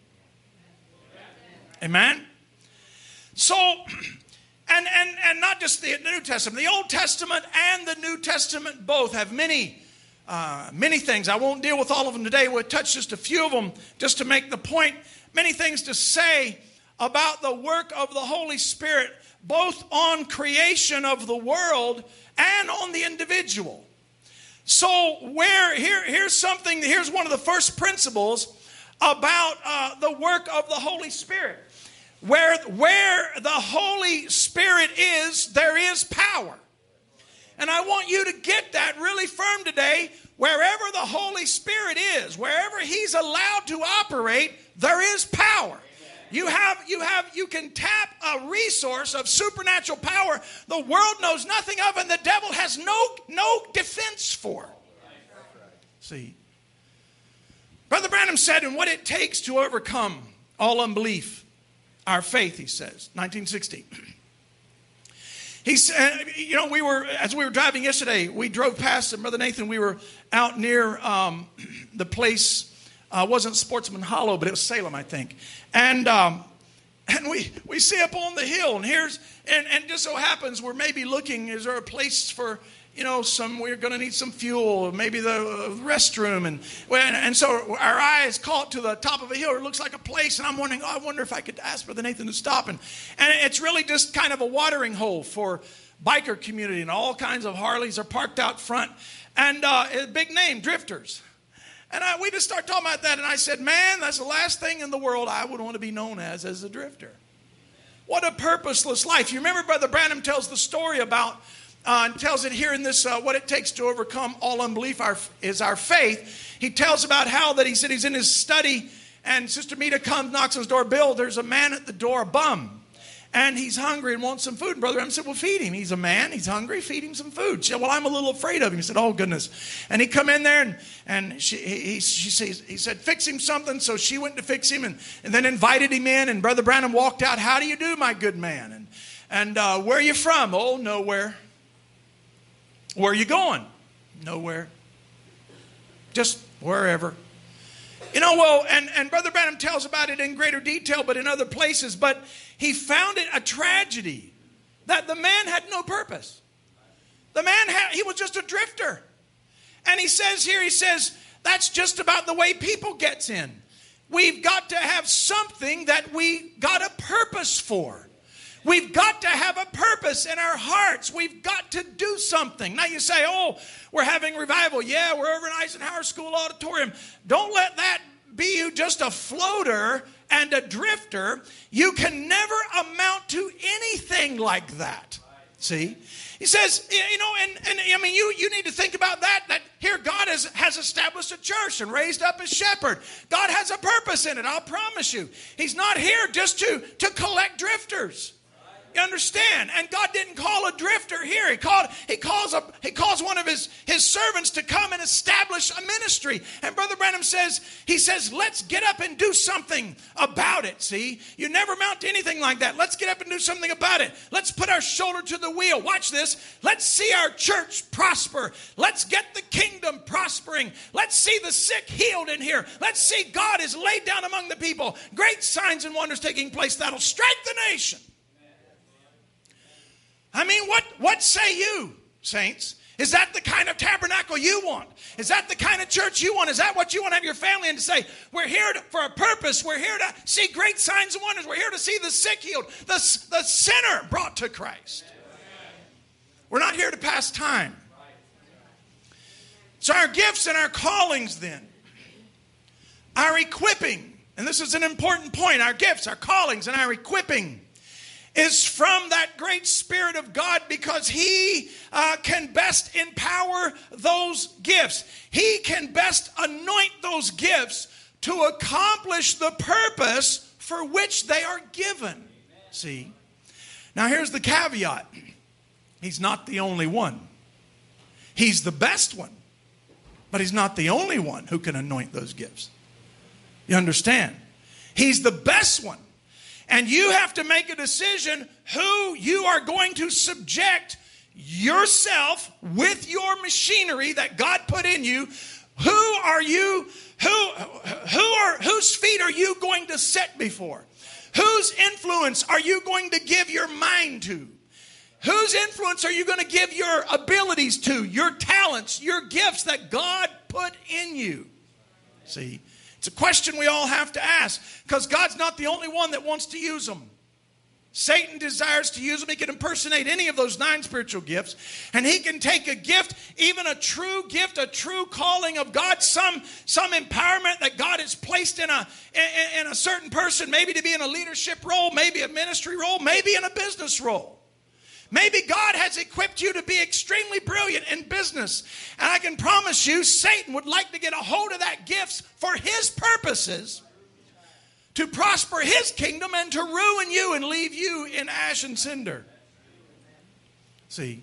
Amen? So, and, and, and not just the New Testament, the Old Testament and the New Testament both have many, uh, many things. I won't deal with all of them today. We'll touch just a few of them just to make the point. Many things to say about the work of the Holy Spirit, both on creation of the world and on the individual. So where here, here's something, here's one of the first principles about uh, the work of the Holy Spirit. Where, where the Holy Spirit is, there is power. And I want you to get that really firm today. Wherever the Holy Spirit is, wherever He's allowed to operate, there is power. You have, you have, you can tap a resource of supernatural power the world knows nothing of, and the devil has no, no defense for. See, Brother Branham said, "And what it takes to overcome all unbelief, our faith," he says, nineteen sixty. He said, you know, we were, as we were driving yesterday, we drove past, and Brother Nathan, we were out near um, the place, uh, wasn't Sportsman Hollow, but it was Salem, I think. And um, and we, we see up on the hill, and here's, and, and just so happens, we're maybe looking, is there a place for, you know, some, we're going to need some fuel, maybe the uh, restroom. And, and so our eyes caught to the top of a hill. It looks like a place. And I'm wondering, oh, I wonder if I could ask Brother Nathan to stop. And, and it's really just kind of a watering hole for biker community. And all kinds of Harleys are parked out front. And uh, a big name, Drifters. And I, we just start talking about that. And I said, man, that's the last thing in the world I would want to be known as, as a drifter. What a purposeless life. You remember Brother Branham tells the story about Uh, and tells it here in this, uh, what it takes to overcome all unbelief our, is our faith. He tells about how that he said he's in his study and Sister Mita comes, knocks on his door. Bill, there's a man at the door, a bum, and he's hungry and wants some food. And Brother Branham said, well, feed him. He's a man. He's hungry. Feed him some food. She said, well, I'm a little afraid of him. He said, oh, goodness. And he come in there and, and she, he, she says, he said, fix him something. So she went to fix him and, and then invited him in. And Brother Branham walked out. How do you do, my good man? And, and uh, where are you from? Oh, nowhere. Where are you going? Nowhere. Just wherever. You know, well, and, and Brother Branham tells about it in greater detail, but in other places. But he found it a tragedy that the man had no purpose. The man, had, he was just a drifter. And he says here, he says, that's just about the way people gets in. We've got to have something that we got a purpose for. We've got to have a purpose in our hearts. We've got to do something. Now you say, oh, we're having revival. Yeah, we're over in Eisenhower School Auditorium. Don't let that be you just a floater and a drifter. You can never amount to anything like that. See? He says, you know, and, and I mean, you, you need to think about that, that here God has, has established a church and raised up a shepherd. God has a purpose in it, I'll promise you. He's not here just to, to collect drifters. You understand? And God didn't call a drifter here. He called. He calls a. He calls one of his his servants to come and establish a ministry. And Brother Branham says, he says, let's get up and do something about it. See, you never amount to anything like that. Let's get up and do something about it. Let's put our shoulder to the wheel. Watch this. Let's see our church prosper. Let's get the kingdom prospering. Let's see the sick healed in here. Let's see God is laid down among the people. Great signs and wonders taking place that'll strike the nation. I mean, what, what say you, saints? Is that the kind of tabernacle you want? Is that the kind of church you want? Is that what you want to have your family in to say, we're here to, for a purpose. We're here to see great signs and wonders. We're here to see the sick healed, the, the sinner brought to Christ. We're not here to pass time. So our gifts and our callings then, our equipping, and this is an important point, our gifts, our callings, and our equipping is from that great Spirit of God, because He uh, can best empower those gifts. He can best anoint those gifts to accomplish the purpose for which they are given. See? Now here's the caveat. He's not the only one. He's the best one. But He's not the only one who can anoint those gifts. You understand? He's the best one. And you have to make a decision who you are going to subject yourself with your machinery that God put in you. Who are you, who, who are, whose feet are you going to set before? Whose influence are you going to give your mind to? Whose influence are you going to give your abilities to, your talents, your gifts that God put in you? See, It's a question we all have to ask, because God's not the only one that wants to use them. Satan desires to use them. He can impersonate any of those nine spiritual gifts. And he can take a gift, even a true gift, a true calling of God, some, some empowerment that God has placed in a, in, in a certain person, maybe to be in a leadership role, maybe a ministry role, maybe in a business role. Maybe God has equipped you to be extremely brilliant in business. And I can promise you, Satan would like to get a hold of that gift for his purposes, to prosper his kingdom and to ruin you and leave you in ash and cinder. See?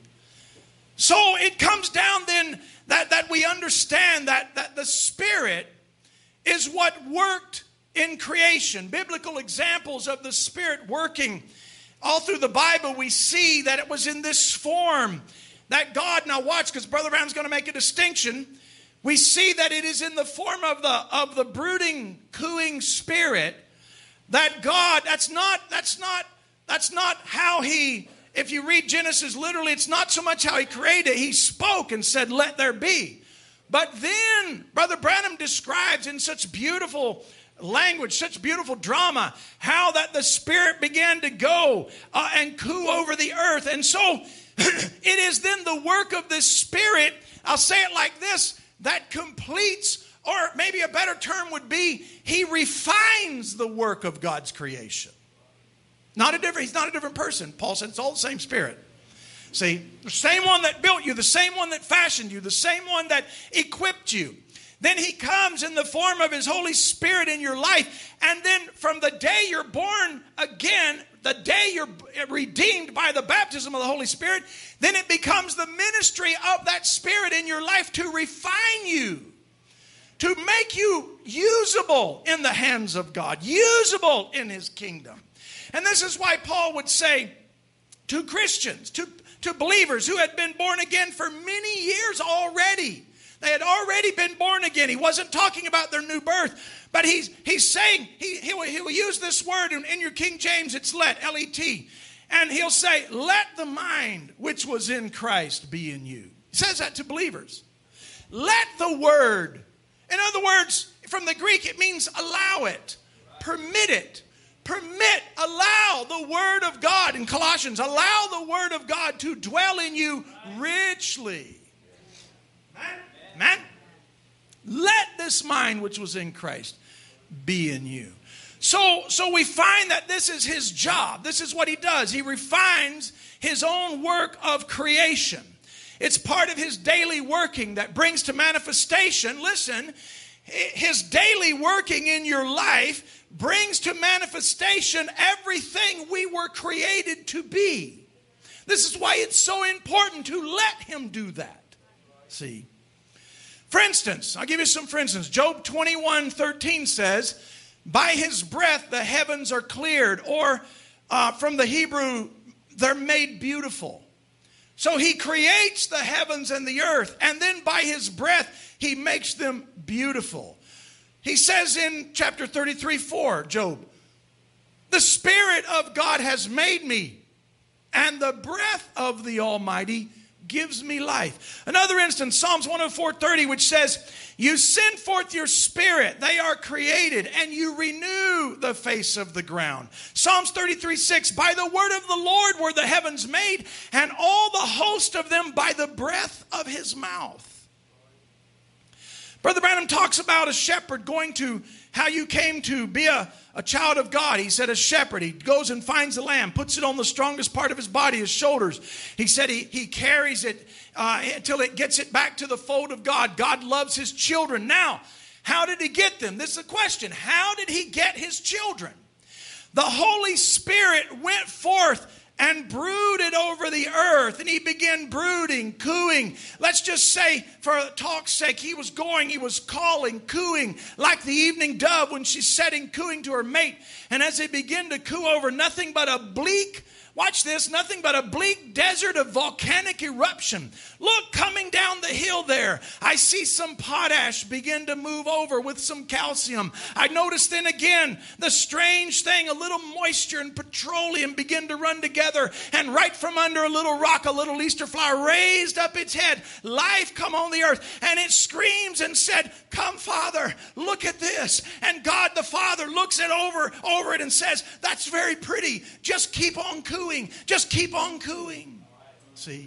So it comes down then that, that we understand that, that the Spirit is what worked in creation. Biblical examples of the Spirit working all through the Bible, we see that it was in this form that God, now watch, because Brother Brown's going to make a distinction. We see that it is in the form of the of the brooding, cooing spirit that God, that's not, that's not, that's not how he, if you read Genesis literally, it's not so much how he created. He spoke and said, let there be. But then Brother Branham describes in such beautiful language, such beautiful drama, how that the Spirit began to go uh, and coo over the earth. And so it is then the work of this Spirit, I'll say it like this, that completes, or maybe a better term would be, he refines the work of God's creation. Not a different, he's not a different person. Paul said it's all the same Spirit. See, the same one that built you, the same one that fashioned you, the same one that equipped you. Then he comes in the form of his Holy Spirit in your life. And then from the day you're born again, the day you're redeemed by the baptism of the Holy Spirit, then it becomes the ministry of that Spirit in your life to refine you, to make you usable in the hands of God, usable in his kingdom. And this is why Paul would say to Christians, to, to believers who had been born again for many years already, they had already been born again. He wasn't talking about their new birth, but he's, he's saying, he, he, will, he will use this word in, in your King James, it's let, L E T. And he'll say, let the mind which was in Christ be in you. He says that to believers. Let the word, in other words, from the Greek, it means allow it, permit it, permit, allow the word of God in Colossians, allow the word of God to dwell in you richly. Amen? Amen? Let this mind which was in Christ be in you. So, so we find that this is his job. This is what he does. He refines his own work of creation. It's part of his daily working that brings to manifestation, listen, his daily working in your life brings to manifestation everything we were created to be. This is why it's so important to let him do that. See? For instance, I'll give you some for instance. Job twenty-one thirteen says, by his breath the heavens are cleared, or uh, from the Hebrew, they're made beautiful. So he creates the heavens and the earth, and then by his breath, he makes them beautiful. He says in chapter thirty-three four, Job, the Spirit of God has made me, and the breath of the Almighty gives me life. Another instance, Psalms one oh four thirty, which says, you send forth your Spirit, they are created, and you renew the face of the ground. Psalms thirty-three six, by the word of the Lord were the heavens made, and all the host of them by the breath of his mouth. Brother Branham talks about a shepherd going to, how you came to be a, a child of God. He said a shepherd, he goes and finds the lamb, puts it on the strongest part of his body, his shoulders. He said he, he carries it uh, until it gets it back to the fold of God. God loves his children. Now, how did he get them? This is a question. How did he get his children? The Holy Spirit went forth and brooded over the earth, and he began brooding, cooing. Let's just say, for talk's sake, he was going, he was calling, cooing, like the evening dove when she's setting, cooing to her mate. And as he began to coo over, nothing but a bleak, Watch this, nothing but a bleak desert of volcanic eruption. Look, coming down the hill there, I see some potash begin to move over with some calcium. I noticed then again the strange thing, a little moisture and petroleum begin to run together, and right from under a little rock, a little Easter flower raised up its head. Life come on the earth, and it screams and said, "Come, Father, look at this." And God the Father looks it over, over it and says, "That's very pretty. Just keep on cooing. Just keep on cooing." See?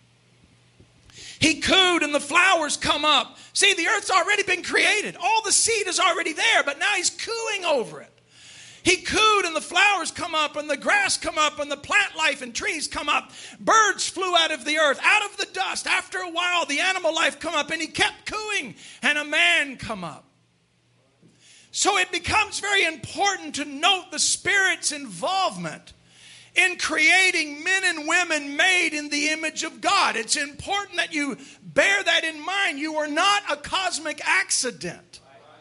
He cooed and the flowers come up. See, the earth's already been created. All the seed is already there, but now he's cooing over it. He cooed and the flowers come up and the grass come up and the plant life and trees come up. Birds flew out of the earth, out of the dust. After a while, the animal life come up, and he kept cooing, and a man come up. So it becomes very important to note the Spirit's involvement in creating men and women made in the image of God. It's important that you bear that in mind. You are not a cosmic accident.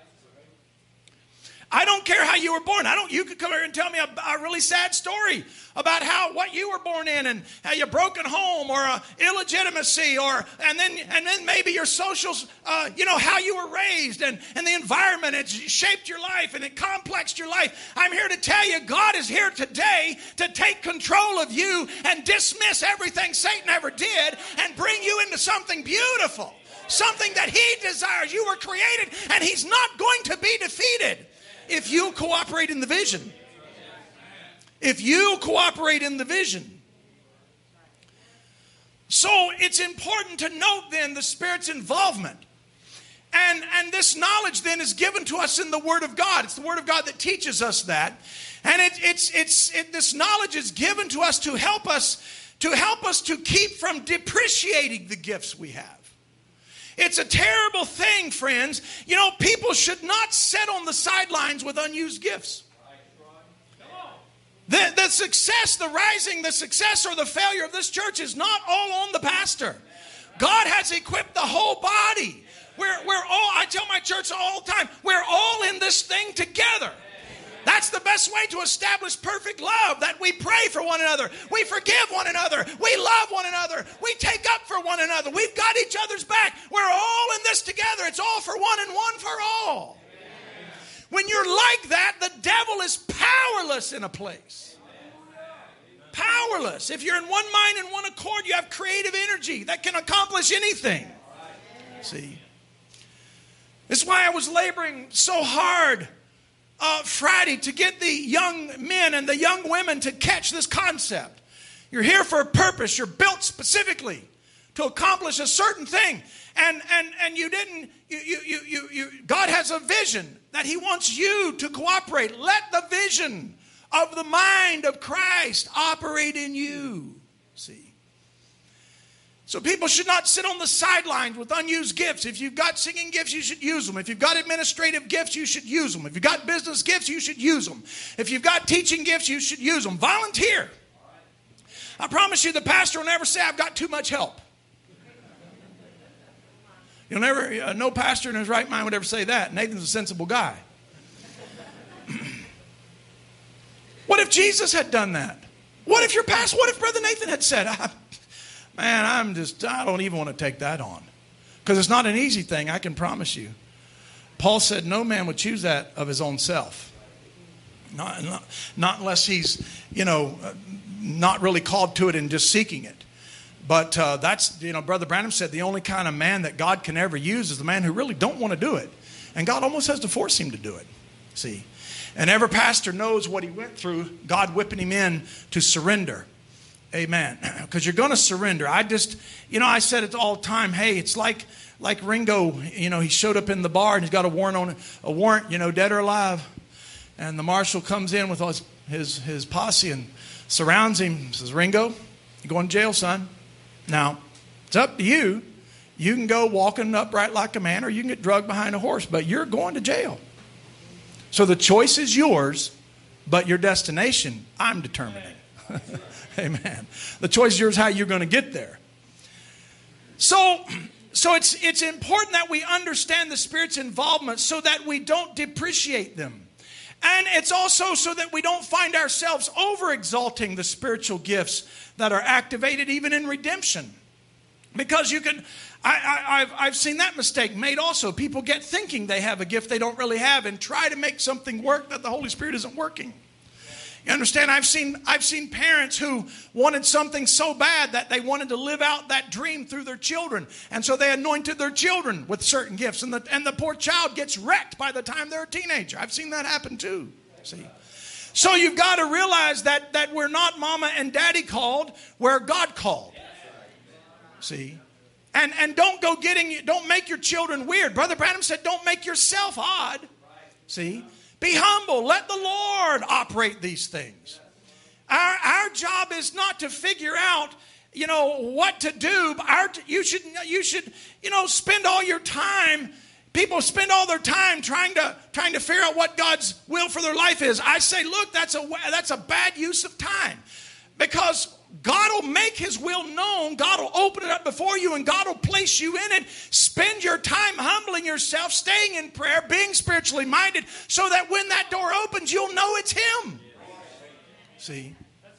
I don't care how you were born. I don't. You could come here and tell me a, a really sad story about how what you were born in, and how you broken home, or a illegitimacy, or and then and then maybe your social, uh, you know, how you were raised, and and the environment. It shaped your life and it complexed your life. I'm here to tell you, God is here today to take control of you and dismiss everything Satan ever did and bring you into something beautiful, something that He desires. You were created, and He's not going to be defeated if you cooperate in the vision. If you cooperate in the vision. So it's important to note then the Spirit's involvement. And, and this knowledge then is given to us in the Word of God. It's the Word of God that teaches us that. And it, it's, it's, it, this knowledge is given to us to help us, to help us to keep from depreciating the gifts we have. It's a terrible thing, friends. You know, people should not sit on the sidelines with unused gifts. The, the success, the rising, the success or the failure of this church is not all on the pastor. God has equipped the whole body. We're, we're all, I tell my church all the time, we're all in this thing together. That's the best way to establish perfect love, that we pray for one another. We forgive one another. We love one another. We take up for one another. We've got each other's back. We're all in this together. It's all for one and one for all. When you're like that, the devil is powerless in a place. Powerless. If you're in one mind and one accord, you have creative energy that can accomplish anything. See? This is why I was laboring so hard Uh, Friday to get the young men and the young women to catch this concept. You're here for a purpose. You're built specifically to accomplish a certain thing. And and and you didn't, you, you, you, you, you, God has a vision that He wants you to cooperate. Let the vision of the mind of Christ operate in you. See? So people should not sit on the sidelines with unused gifts. If you've got singing gifts, you should use them. If you've got administrative gifts, you should use them. If you've got business gifts, you should use them. If you've got teaching gifts, you should use them. Volunteer. I promise you, the pastor will never say, "I've got too much help." You'll never, uh, no pastor in his right mind would ever say that. Nathan's a sensible guy. What if Jesus had done that? What if your pastor, what if Brother Nathan had said, "Man, I'm just, I don't even want to take that on." Because it's not an easy thing, I can promise you. Paul said no man would choose that of his own self. Not, not, not unless he's, you know, not really called to it and just seeking it. But uh, that's, you know, Brother Branham said the only kind of man that God can ever use is the man who really don't want to do it. And God almost has to force him to do it. See? And every pastor knows what he went through, God whipping him in to surrender. Amen. Because you're going to surrender. I just, you know, I said it all the time. Hey, it's like like Ringo, you know, he showed up in the bar and he's got a warrant on a warrant, you know, dead or alive. And the marshal comes in with all his, his, his posse and surrounds him. Says, "Ringo, you're going to jail, son. Now, it's up to you. You can go walking upright like a man, or you can get drugged behind a horse, but you're going to jail. So the choice is yours, but your destination, I'm determining." Amen. The choice is yours how you're going to get there. So, so it's it's important that we understand the Spirit's involvement so that we don't depreciate them. And it's also so that we don't find ourselves over-exalting the spiritual gifts that are activated even in redemption. Because you can, I, I, I've, I've seen that mistake made also. People get thinking they have a gift they don't really have and try to make something work that the Holy Spirit isn't working. You understand? I've seen I've seen parents who wanted something so bad that they wanted to live out that dream through their children. And so they anointed their children with certain gifts. And the, and the poor child gets wrecked by the time they're a teenager. I've seen that happen too. See? So you've got to realize that, that we're not mama and daddy called, we're God called. See? And and don't go getting, don't make your children weird. Brother Branham said, don't make yourself odd. See? Be humble. Let the Lord operate these things. Our, our job is not to figure out, you know, what to do. Our, you should, you should, you know, spend all your time. People spend all their time trying to trying to figure out what God's will for their life is. I say, look, that's a that's a bad use of time, because God will make His will known. God will open it up before you, and God will place you in it. Spend your time humbling yourself, staying in prayer, being spiritually minded, so that when that door opens, you'll know it's Him. See?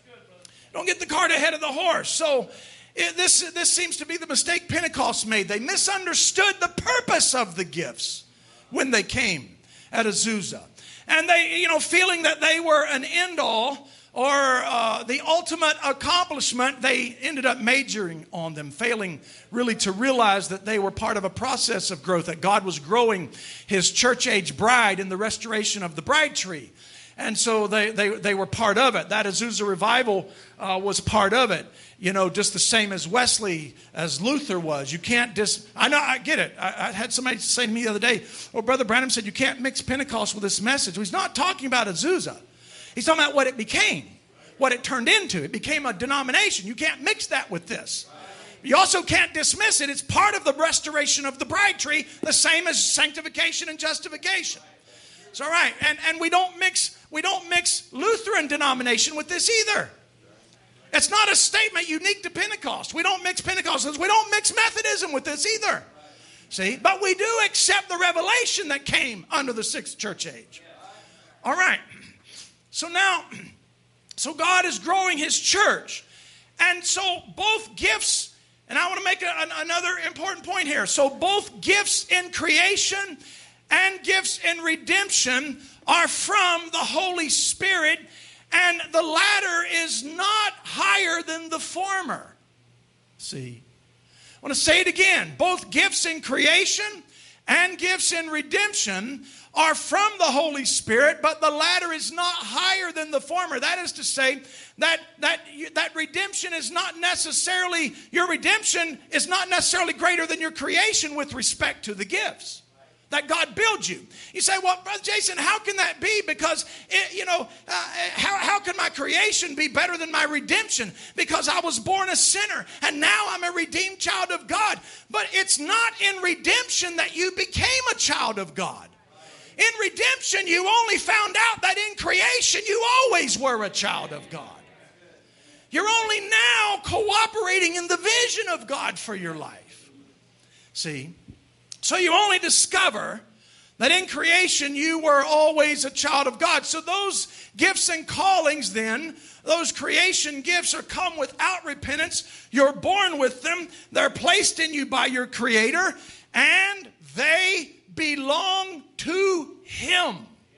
Don't get the cart ahead of the horse. So it, this, this seems to be the mistake Pentecost made. They misunderstood the purpose of the gifts when they came at Azusa. And they, you know, feeling that they were an end-all, or uh, the ultimate accomplishment, they ended up majoring on them, failing really to realize that they were part of a process of growth, that God was growing His church-age bride in the restoration of the bride tree. And so they, they, they were part of it. That Azusa revival uh, was part of it. You know, just the same as Wesley, as Luther was. You can't dis... I know, I get it. I, I had somebody say to me the other day, well, Brother Branham said you can't mix Pentecost with this message. Well, he's not talking about Azusa. He's talking about what it became, what it turned into. It became a denomination. You can't mix that with this. You also can't dismiss it. It's part of the restoration of the bride tree, the same as sanctification and justification. It's all right. And, and we don't mix we don't mix Lutheran denomination with this either. It's not a statement unique to Pentecost. We don't mix Pentecostals. We don't mix Methodism with this either. See? But we do accept the revelation that came under the sixth church age. All right. So now, so God is growing His church. And so both gifts, and I want to make a, an, another important point here. So both gifts in creation and gifts in redemption are from the Holy Spirit, and the latter is not higher than the former. See, I want to say it again. Both gifts in creation and gifts in redemption are from the Holy Spirit, but the latter is not higher than the former. That is to say that that that redemption is not necessarily, your redemption is not necessarily greater than your creation with respect to the gifts that God built you. You say, well, Brother Jason, how can that be? Because, it, you know, uh, how, how can my creation be better than my redemption? Because I was born a sinner, and now I'm a redeemed child of God. But it's not in redemption that you became a child of God. In redemption, you only found out that in creation, you always were a child of God. You're only now cooperating in the vision of God for your life. See? So you only discover that in creation you were always a child of God. So those gifts and callings then, those creation gifts are come without repentance. You're born with them. They're placed in you by your Creator, and they belong to Him.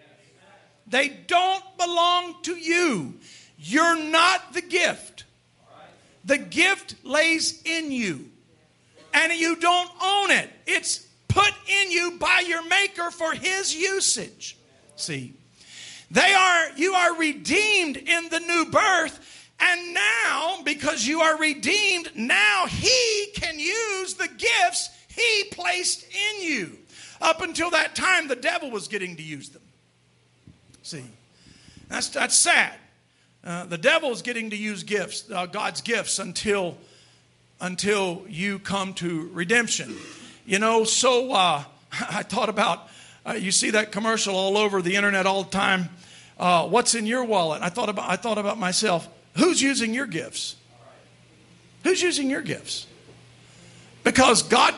They don't belong to you. You're not the gift. The gift lays in you, and you don't own it. It's put in you by your Maker for His usage. See, they are, you are redeemed in the new birth, and now, because you are redeemed, now He can use the gifts He placed in you. Up until that time, the devil was getting to use them. See, that's that's sad. Uh, the devil is getting to use gifts, uh, God's gifts, until until you come to redemption. You know, so uh, I thought about, uh, you see that commercial all over the internet all the time. Uh, what's in your wallet? I thought about I thought about myself. Who's using your gifts? Who's using your gifts? Because God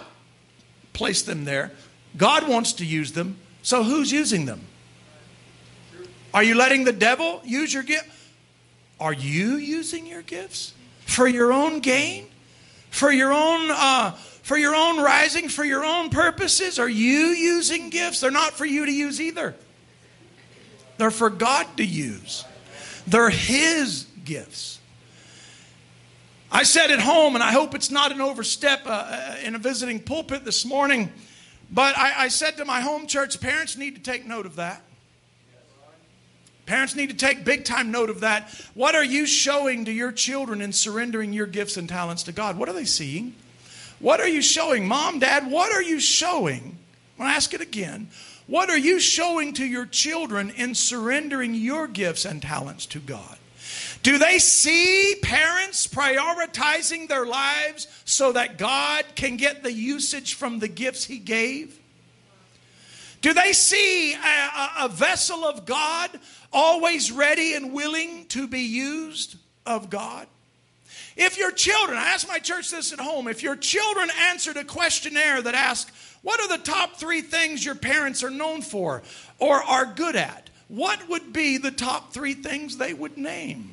placed them there. God wants to use them. So who's using them? Are you letting the devil use your gift? Are you using your gifts for your own gain? For your own uh, for your own rising, for your own purposes? Are you using gifts? They're not for you to use either. They're for God to use. They're His gifts. I said at home, and I hope it's not an overstep uh, in a visiting pulpit this morning, but I, I said to my home church, parents need to take note of that. Parents need to take big time note of that. What are you showing to your children in surrendering your gifts and talents to God? What are they seeing? What are you showing? Mom, Dad, what are you showing? I'm going to ask it again. What are you showing to your children in surrendering your gifts and talents to God? Do they see parents prioritizing their lives so that God can get the usage from the gifts He gave? Do they see a, a, a vessel of God always ready and willing to be used of God? If your children, I ask my church this at home, if your children answered a questionnaire that asked, what are the top three things your parents are known for or are good at? What would be the top three things they would name?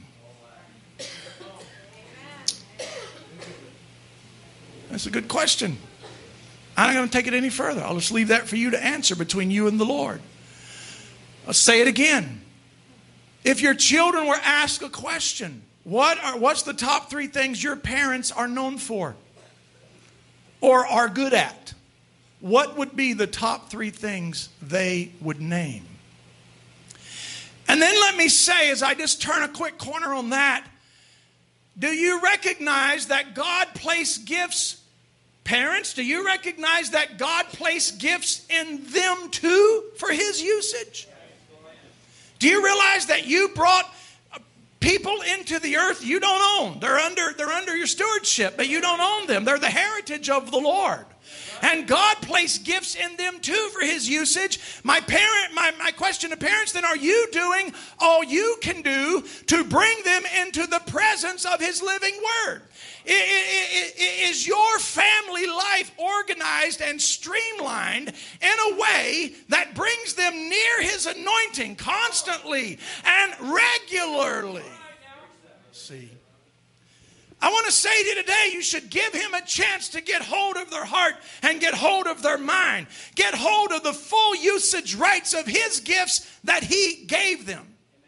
That's a good question. I'm not going to take it any further. I'll just leave that for you to answer between you and the Lord. I'll say it again. If your children were asked a question, what are what's the top three things your parents are known for or are good at? What would be the top three things they would name? And then let me say, as I just turn a quick corner on that, do you recognize that God placed gifts? Parents, do you recognize that God placed gifts in them too for His usage? Do you realize that you brought people into the earth you don't own? They're under, they're under your stewardship, but you don't own them. They're the heritage of the Lord. And God placed gifts in them too for His usage. My parent, my, my question to parents then, are you doing all you can do to bring them into the presence of His living Word? Is your family life organized and streamlined in a way that brings them near His anointing constantly and regularly? See, I want to say to you today, you should give Him a chance to get hold of their heart and get hold of their mind. Get hold of the full usage rights of His gifts that He gave them.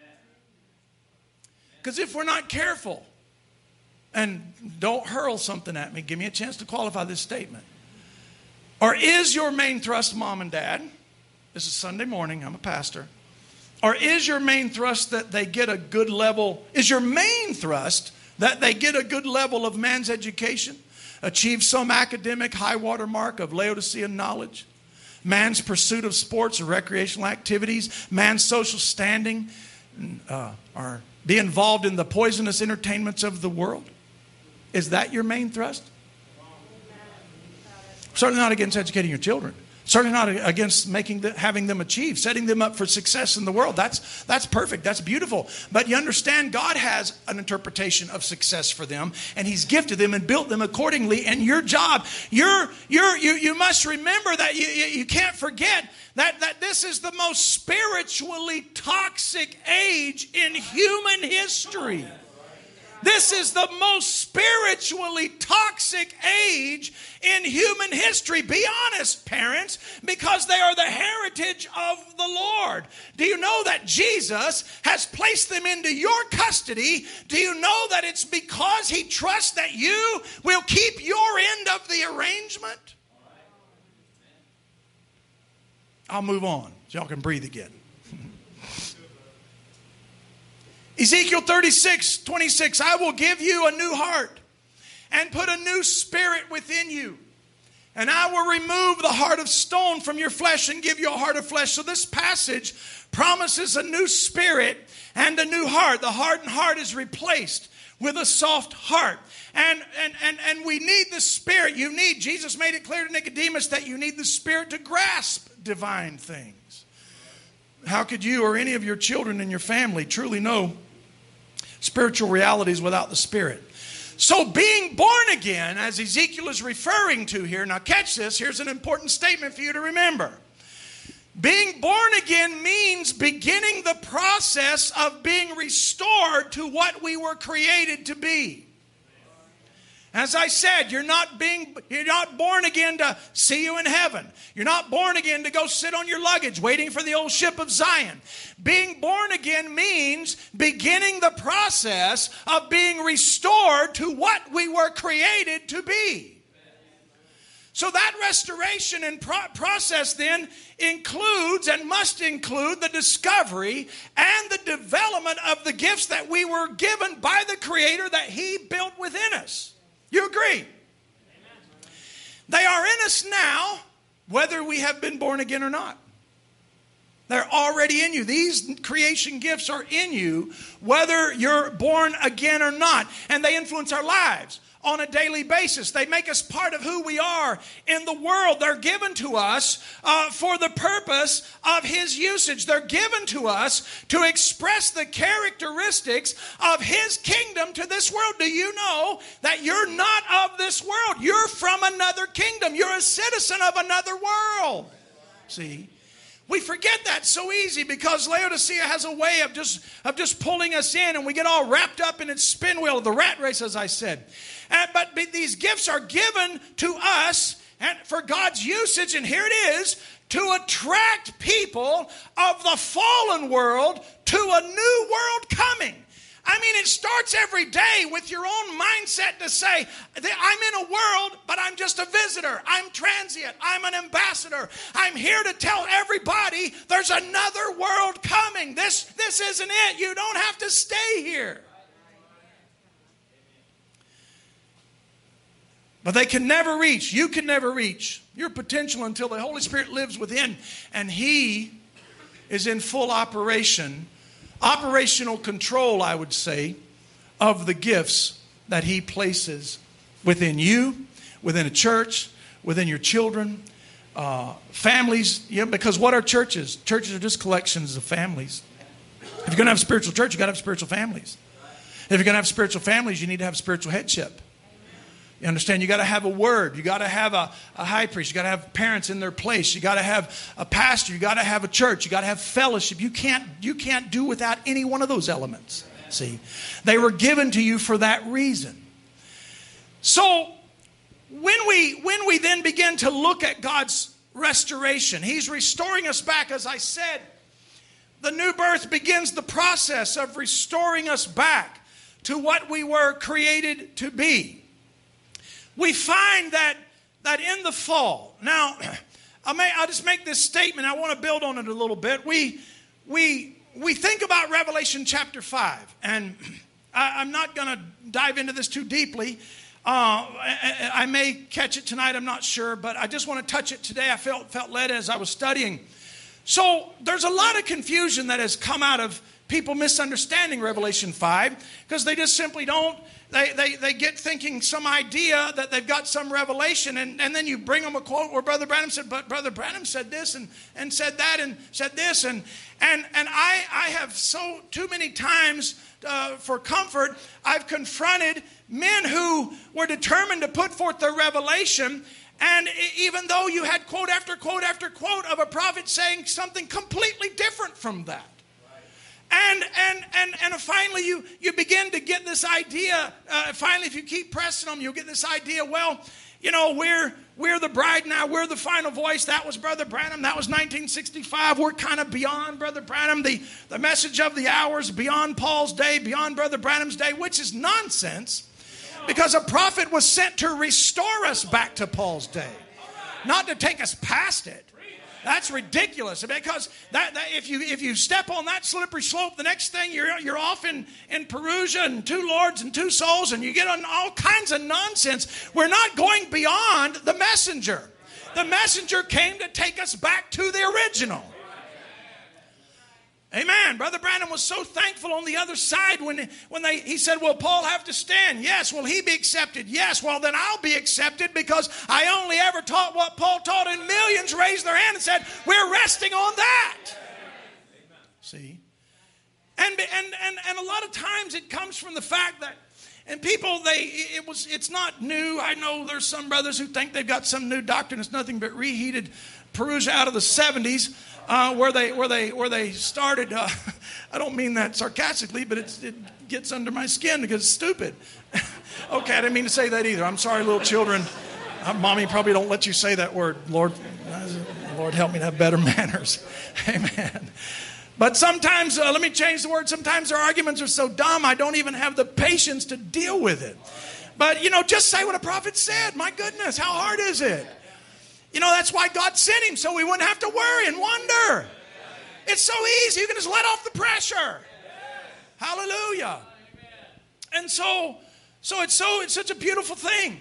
Because if we're not careful, and don't hurl something at me, give me a chance to qualify this statement. Or is your main thrust, mom and dad, this is Sunday morning, I'm a pastor, or is your main thrust that they get a good level, is your main thrust that they get a good level of man's education, achieve some academic high water mark of Laodicean knowledge, man's pursuit of sports or recreational activities, man's social standing, uh, or be involved in the poisonous entertainments of the world? Is that your main thrust? Certainly not against educating your children. Certainly not against making the, having them achieve, setting them up for success in the world. That's, that's perfect. That's beautiful. But you understand God has an interpretation of success for them, and He's gifted them and built them accordingly. And your job, you're, you're, you, you must remember that you, you, you can't forget that, that this is the most spiritually toxic age in human history. This is the most spiritually toxic age in human history. Be honest, parents, because they are the heritage of the Lord. Do you know that Jesus has placed them into your custody? Do you know that it's because He trusts that you will keep your end of the arrangement? I'll move on so y'all can breathe again. Ezekiel thirty-six, twenty-six, I will give you a new heart and put a new spirit within you. And I will remove the heart of stone from your flesh and give you a heart of flesh. So this passage promises a new spirit and a new heart. The hardened heart is replaced with a soft heart. And, and, and, and we need the Spirit. You need, Jesus made it clear to Nicodemus that you need the Spirit to grasp divine things. How could you or any of your children in your family truly know spiritual realities without the Spirit? So being born again, as Ezekiel is referring to here, now catch this, here's an important statement for you to remember. Being born again means beginning the process of being restored to what we were created to be. As I said, you're not being, you're not born again to see you in heaven. You're not born again to go sit on your luggage waiting for the old ship of Zion. Being born again means beginning the process of being restored to what we were created to be. So that restoration and pro- process then includes and must include the discovery and the development of the gifts that we were given by the Creator that He built within us. You agree? Amen. They are in us now, whether we have been born again or not. They're already in you. These creation gifts are in you, whether you're born again or not. And they influence our lives on a daily basis. They make us part of who we are in the world. They're given to us uh, for the purpose of His usage. They're given to us to express the characteristics of His kingdom to this world. Do you know that you're not of this world? You're from another kingdom. You're a citizen of another world. See? We forget that so easy because Laodicea has a way of just, of just pulling us in, and we get all wrapped up in its spin wheel of the rat race, as I said. And, but, but these gifts are given to us and for God's usage, and here it is, to attract people of the fallen world to a new world coming. I mean, it starts every day with your own mindset to say, I'm in a world, but I'm just a visitor. I'm transient. I'm an ambassador. I'm here to tell everybody there's another world coming. This, this isn't it. You don't have to stay here. But they can never reach, you can never reach your potential until the Holy Spirit lives within and He is in full operation. Operational control, I would say, of the gifts that He places within you, within a church, within your children, uh, families. Yeah, because what are churches? Churches are just collections of families. If you're going to have a spiritual church, you've got to have spiritual families. If you're going to have spiritual families, you need to have spiritual headship. You understand? You got to have a word. You got to have a, a high priest. You got to have parents in their place. You got to have a pastor. You got to have a church. You got to have fellowship. You can't you can't do without any one of those elements. See, they were given to you for that reason. So when we when we then begin to look at God's restoration, He's restoring us back. As I said, the new birth begins the process of restoring us back to what we were created to be. We find that that in the fall. Now, I may I'll just make this statement. I want to build on it a little bit. We we we think about Revelation chapter five, and I, I'm not going to dive into this too deeply. Uh, I, I may catch it tonight. I'm not sure, but I just want to touch it today. I felt felt led as I was studying. So there's a lot of confusion that has come out of people misunderstanding Revelation five because they just simply don't. They, they they get thinking some idea that they've got some revelation, and, and then you bring them a quote where Brother Branham said, but Brother Branham said this and, and said that and said this. And and and I, I have so too many times uh, for comfort, I've confronted men who were determined to put forth their revelation. And even though you had quote after quote after quote of a prophet saying something completely different from that. And and and and finally you, you begin to get this idea, uh, finally if you keep pressing them, you'll get this idea, well, you know, we're we're the bride now, we're the final voice. That was Brother Branham, that was nineteen sixty-five. We're kind of beyond Brother Branham. The, the message of the hours beyond Paul's day, beyond Brother Branham's day, which is nonsense. Because a prophet was sent to restore us back to Paul's day, not to take us past it. That's ridiculous because that, that if you if you step on that slippery slope, the next thing you're you're off in, in Perusia and two lords and two souls, and you get on all kinds of nonsense. We're not going beyond the messenger. The messenger came to take us back to the original. Amen. Brother Branham was so thankful on the other side when, when they, he said, will Paul have to stand? Yes. Will he be accepted? Yes. Well, then I'll be accepted because I only ever taught what Paul taught, and millions raised their hand and said, we're resting on that. Amen. See? And, and, and, and a lot of times it comes from the fact that, and people, they it was it's not new. I know there's some brothers who think they've got some new doctrine. It's nothing but reheated Perusia out of the seventies. Uh, where they where they where they started uh, I don't mean that sarcastically, but it's, it gets under my skin because it's stupid. Okay, I didn't mean to say that either. I'm sorry, little children. Uh, Mommy probably don't let you say that word. Lord, Lord, help me to have better manners. Amen. But sometimes, uh, let me change the word. Sometimes our arguments are so dumb, I don't even have the patience to deal with it. But, you know, just say what a prophet said. My goodness, how hard is it? You know, that's why God sent him, so we wouldn't have to worry and wonder. It's so easy. You can just let off the pressure. Hallelujah. And so, so it's so it's such a beautiful thing.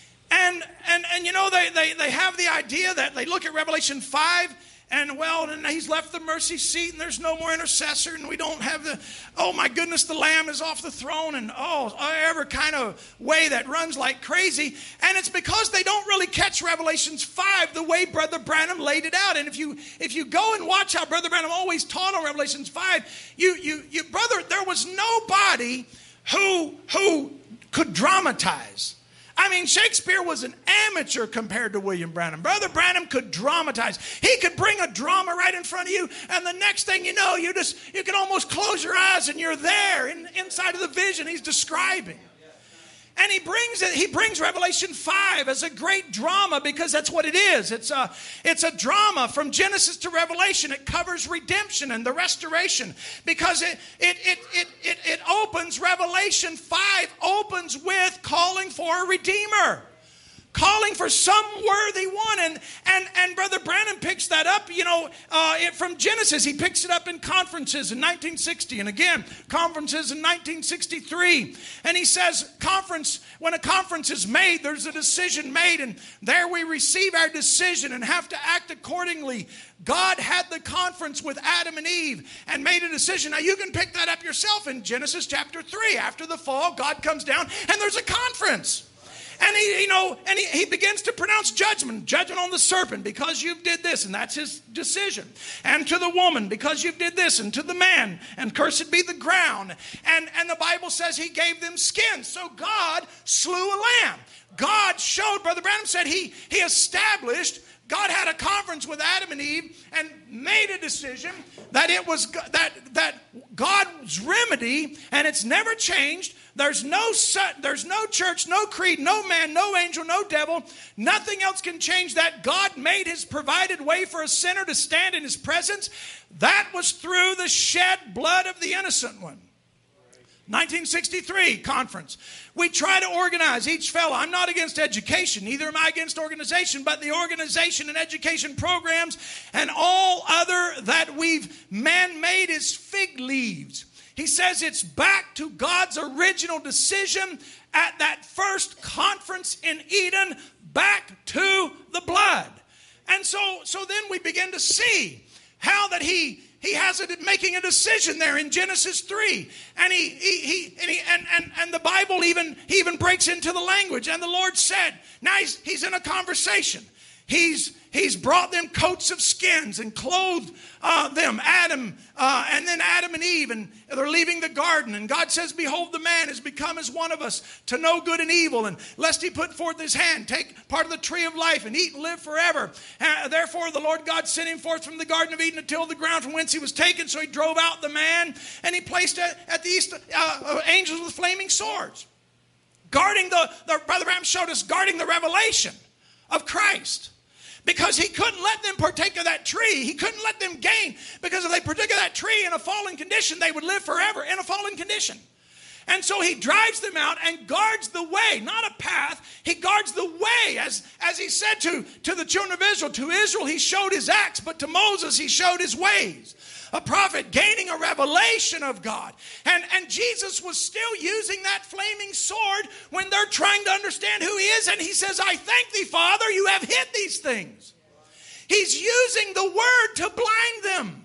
And and and you know, they, they, they have the idea that they look at Revelation five, and well, and he's left the mercy seat, and there's no more intercessor, and we don't have the, oh my goodness, the Lamb is off the throne, and oh, every kind of way that runs like crazy. And it's because they don't really catch Revelations five the way Brother Branham laid it out. And if you if you go and watch how Brother Branham always taught on Revelations five, you you you brother, there was nobody who who could dramatize. I mean, Shakespeare was an amateur compared to William Branham. Brother Branham could dramatize. He could bring a drama right in front of you, and the next thing you know, you just you can almost close your eyes and you're there in, inside of the vision he's describing. And he brings it. He brings Revelation five as a great drama because that's what it is. It's a it's a drama from Genesis to Revelation. It covers redemption and the restoration because it it it it it, it opens. Revelation five opens with calling for a redeemer. Calling for some worthy one. And and, and Brother Branham picks that up, you know, uh, it, from Genesis. He picks it up in conferences in nineteen sixty. And again, conferences in nineteen sixty-three. And he says, conference, when a conference is made, there's a decision made. And there we receive our decision and have to act accordingly. God had the conference with Adam and Eve and made a decision. Now you can pick that up yourself in Genesis chapter three. After the fall, God comes down and there's a conference. And he, you know, and he, he begins to pronounce judgment, judgment on the serpent because you did this, and that's his decision. And to the woman because you did this, and to the man, and cursed be the ground. And, and the Bible says he gave them skins. So God slew a lamb. God showed, Brother Branham said he, he established, God had a conference with Adam and Eve and made a decision that it was that that God's remedy, and it's never changed. There's no there's no church, no creed, no man, no angel, no devil. Nothing else can change that. God made his provided way for a sinner to stand in his presence. That was through the shed blood of the innocent one. nineteen sixty-three conference. We try to organize each fellow. I'm not against education. Neither am I against organization. But the organization and education programs and all other that we've man-made is fig leaves. He says it's back to God's original decision at that first conference in Eden, back to the blood. And so, so then we begin to see how that he He has it making a decision there in Genesis three. And he, he, he, and, he and, and, and the Bible even, he even breaks into the language. And the Lord said, now he's, he's in a conversation. He's, he's brought them coats of skins and clothed uh, them, Adam, uh, and then Adam and Eve, and they're leaving the garden. And God says, behold, the man has become as one of us to know good and evil. And lest he put forth his hand, take part of the tree of life and eat and live forever. Uh, therefore, the Lord God sent him forth from the Garden of Eden to till the ground from whence he was taken. So he drove out the man, and he placed at, at the east uh, angels with flaming swords. Guarding the, the, Brother Branham showed us, guarding the revelation of Christ. Because he couldn't let them partake of that tree. He couldn't let them gain. Because if they partook of that tree in a fallen condition, they would live forever in a fallen condition. And so he drives them out and guards the way, not a path. He guards the way. As, as he said to, to the children of Israel, to Israel he showed his acts, but to Moses he showed his ways. A prophet gaining a revelation of God. And, and Jesus was still using that flaming sword when they're trying to understand who he is. And he says, I thank thee, Father, you have hid these things. He's using the word to blind them.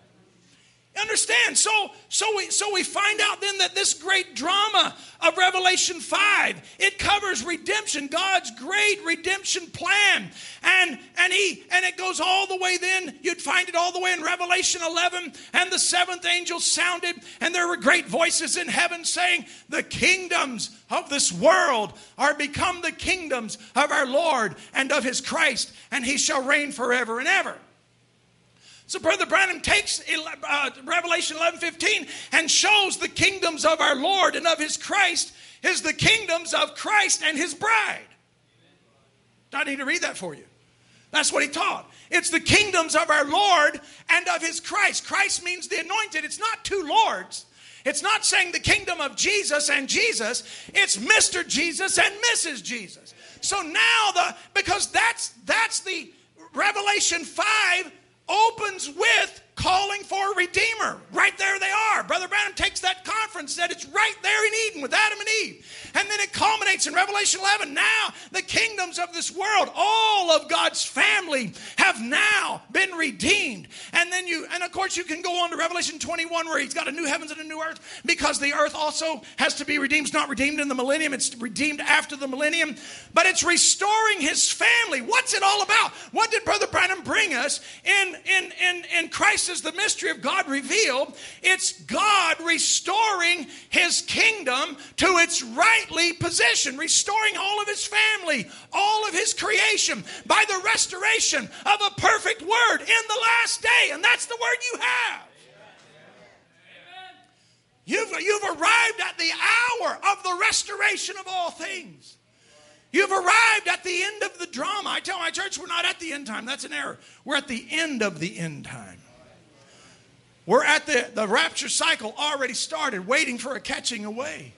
Understand? So, so we so we find out then that this great drama of Revelation five, it covers redemption, God's great redemption plan. And and he and it goes all the way then, you'd find it all the way in Revelation eleven, and the seventh angel sounded, and there were great voices in heaven saying, the kingdoms of this world are become the kingdoms of our Lord and of his Christ, and he shall reign forever and ever. So Brother Branham takes uh, Revelation eleven fifteen and shows the kingdoms of our Lord and of his Christ is the kingdoms of Christ and his bride. I need to read that for you. That's what he taught. It's the kingdoms of our Lord and of his Christ. Christ means the anointed. It's not two lords. It's not saying the kingdom of Jesus and Jesus. It's Mister Jesus and Missus Jesus. So now the, because that's, that's the Revelation five opens with calling for a Redeemer. Right there they are. Brother Branham takes that conference, said it's right there in Eden with Adam and Eve. And then it culminates in Revelation eleven. Now, the kingdoms of this world, all of God's family have now been redeemed. And then you, and of course you can go on to Revelation twenty-one where he's got a new heavens and a new earth because the earth also has to be redeemed. It's not redeemed in the millennium. It's redeemed after the millennium. But it's restoring his family. What's it all about? What did Brother Branham bring us in, in, in, in Christ as the mystery of God revealed? It's God restoring his kingdom to its rightly position, restoring all of his family, all of his creation by the restoration of a perfect word in the last day. And that's the word you have. You've, you've arrived at the hour of the restoration of all things. You've arrived at the end of the drama. I tell my church we're not at the end time. That's an error. We're at the end of the end time. We're at the, the rapture cycle already started, waiting for a catching away.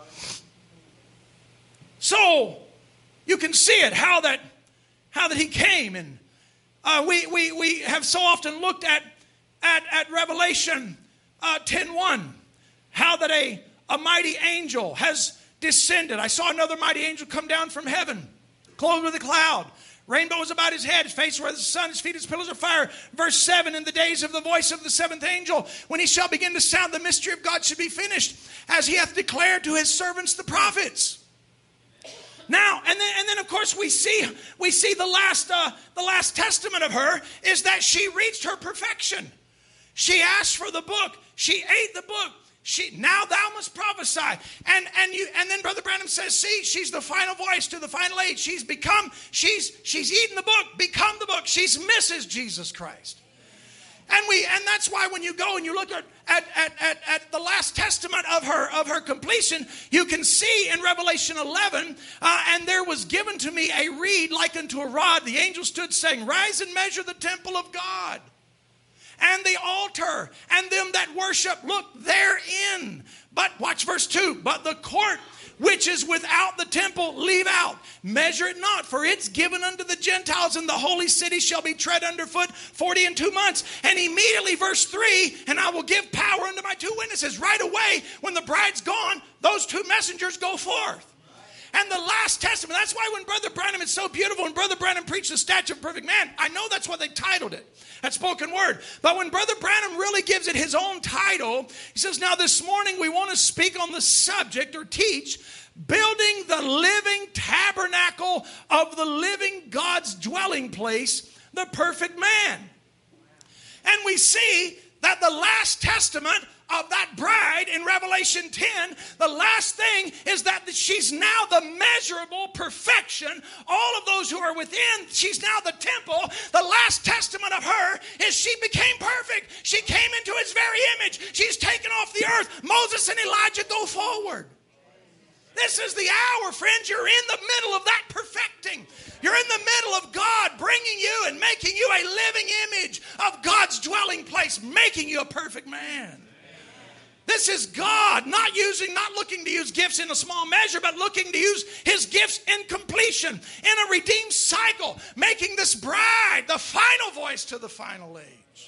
So you can see it, how that, how that he came. And uh, we, we, we have so often looked at, at, at Revelation uh, ten one, how that a, a mighty angel has descended. I saw another mighty angel come down from heaven, clothed with a cloud. Rainbow was about his head, his face were as the sun, his feet as pillars of fire. Verse seven, in the days of the voice of the seventh angel, when he shall begin to sound, the mystery of God should be finished, as he hath declared to his servants the prophets. Now, and then, and then of course we see, we see the last, uh, the last testament of her is that she reached her perfection. She asked for the book. She ate the book. She, now thou must prophesy. And, and, you, and then Brother Branham says, see, she's the final voice to the final age. She's become, she's, she's eaten the book, become the book. She's Missus Jesus Christ. And we, and that's why when you go and you look at, at, at, at, at the last testament of her, of her completion, you can see in Revelation eleven, uh, and there was given to me a reed like unto a rod. The angel stood saying, rise and measure the temple of God, and the altar, and them that worship, look therein. But watch verse two. But the court which is without the temple leave out. Measure it not, for it's given unto the Gentiles, and the holy city shall be tread underfoot forty and two months. And immediately, verse three, and I will give power unto my two witnesses. Right away, when the bride's gone, those two messengers go forth. And the last testament, that's why when Brother Branham, it's so beautiful, when Brother Branham preached the stature of a perfect man, I know that's what they titled it, that spoken word. But when Brother Branham really gives it his own title, he says, now this morning we want to speak on the subject or teach, building the living tabernacle of the living God's dwelling place, the perfect man. And we see that the last testament of that bride in Revelation ten, the last thing is that she's now the measurable perfection. All of those who are within, she's now the temple. The last testament of her is she became perfect. She came into his very image. She's taken off the earth. Moses and Elijah go forward. This is the hour, friends. You're in the middle of that perfecting. You're in the middle of God bringing you and making you a living image of God's dwelling place, making you a perfect man. This is God not using, not looking to use gifts in a small measure, but looking to use his gifts in completion, in a redeemed cycle, making this bride the final voice to the final age.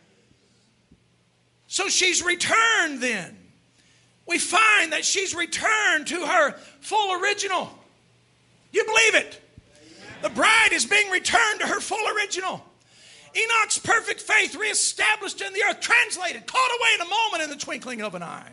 So she's returned then. We find that she's returned to her full original. You believe it? The bride is being returned to her full original. Enoch's perfect faith reestablished in the earth, translated, caught away in a moment, in the twinkling of an eye.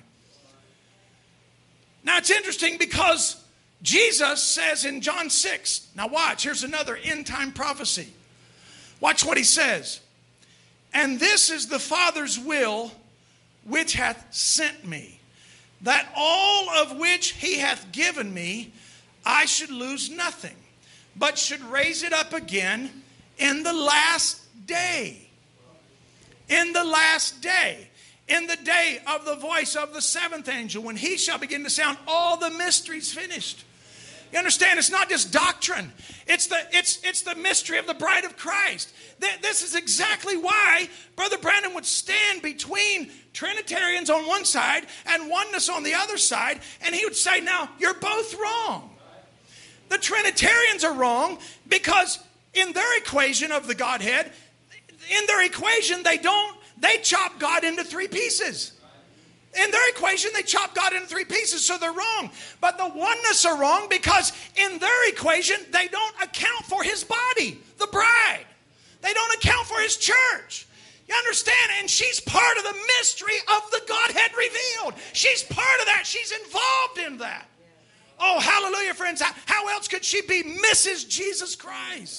Now it's interesting because Jesus says in John six, now watch, here's another end time prophecy. Watch what he says. And this is the Father's will which hath sent me, that all of which he hath given me, I should lose nothing, but should raise it up again in the last day. in the last day, in the day of the voice of the seventh angel, when he shall begin to sound, all the mysteries finished. You understand? It's not just doctrine. It's the, it's, it's the mystery of the bride of Christ. This is exactly why Brother Branham would stand between Trinitarians on one side and oneness on the other side, and he would say, now, you're both wrong. The Trinitarians are wrong because in their equation of the Godhead, in their equation, they don't, they chop God into three pieces. In their equation, they chop God into three pieces, so they're wrong. But the oneness are wrong because in their equation, they don't account for his body, the bride. They don't account for his church. You understand? And she's part of the mystery of the Godhead revealed. She's part of that. She's involved in that. Oh, hallelujah, friends. How else could she be Missus Jesus Christ?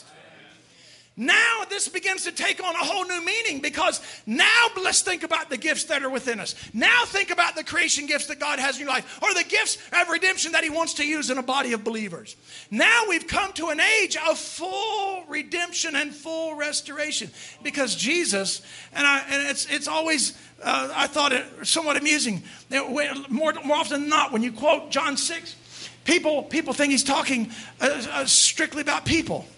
Now this begins to take on a whole new meaning, because now let's think about the gifts that are within us. Now think about the creation gifts that God has in your life, or the gifts of redemption that he wants to use in a body of believers. Now we've come to an age of full redemption and full restoration, because Jesus, and, I, and it's, it's always, uh, I thought it somewhat amusing, more, more often than not, when you quote John six, people, people think he's talking uh, uh, strictly about people.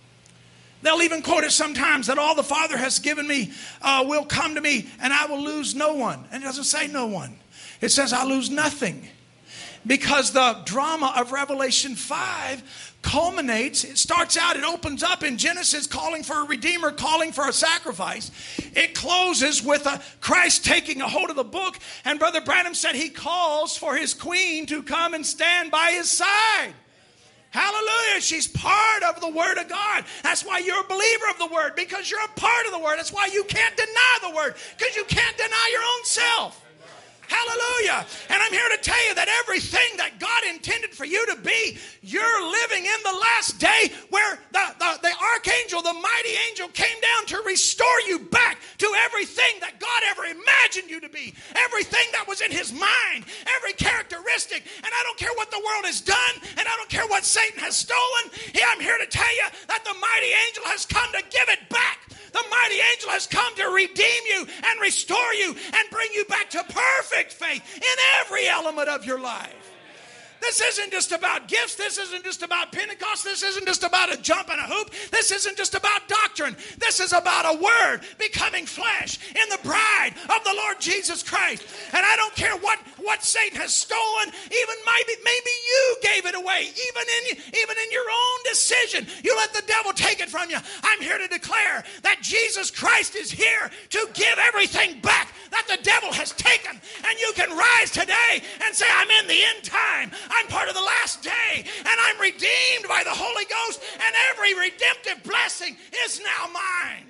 They'll even quote it sometimes that all the Father has given me uh, will come to me, and I will lose no one. And it doesn't say no one. It says I lose nothing. Because the drama of Revelation five culminates, it starts out, it opens up in Genesis calling for a redeemer, calling for a sacrifice. It closes with a Christ taking a hold of the book, and Brother Branham said he calls for his queen to come and stand by his side. Hallelujah. She's part of the Word of God. That's why you're a believer of the Word, because you're a part of the Word. That's why you can't deny the Word, because you can't deny your own self. Hallelujah. And I'm here to tell you that everything that God intended for you to be, you're living in the last day, where the, the, the archangel, the mighty angel, came down to restore you back to everything that God ever imagined you to be. Everything that was in his mind, every characteristic. And I don't care what the world has done, and I don't care what Satan has stolen. I'm here to tell you that the mighty angel has come to give it back. The mighty angel has come to redeem you and restore you and bring you back to perfect faith in every element of your life. This isn't just about gifts. This isn't just about Pentecost. This isn't just about a jump and a hoop. This isn't just about doctrine. This is about a word becoming flesh in the bride of the Lord Jesus Christ. And I don't care what, what Satan has stolen. Even maybe, maybe you gave it away. Even in, even in your own decision, you let the devil take it from you. I'm here to declare that Jesus Christ is here to give everything back that the devil has taken. And you can rise today and say, I'm in the end time. I'm part of the last day, and I'm redeemed by the Holy Ghost, and every redemptive blessing is now mine.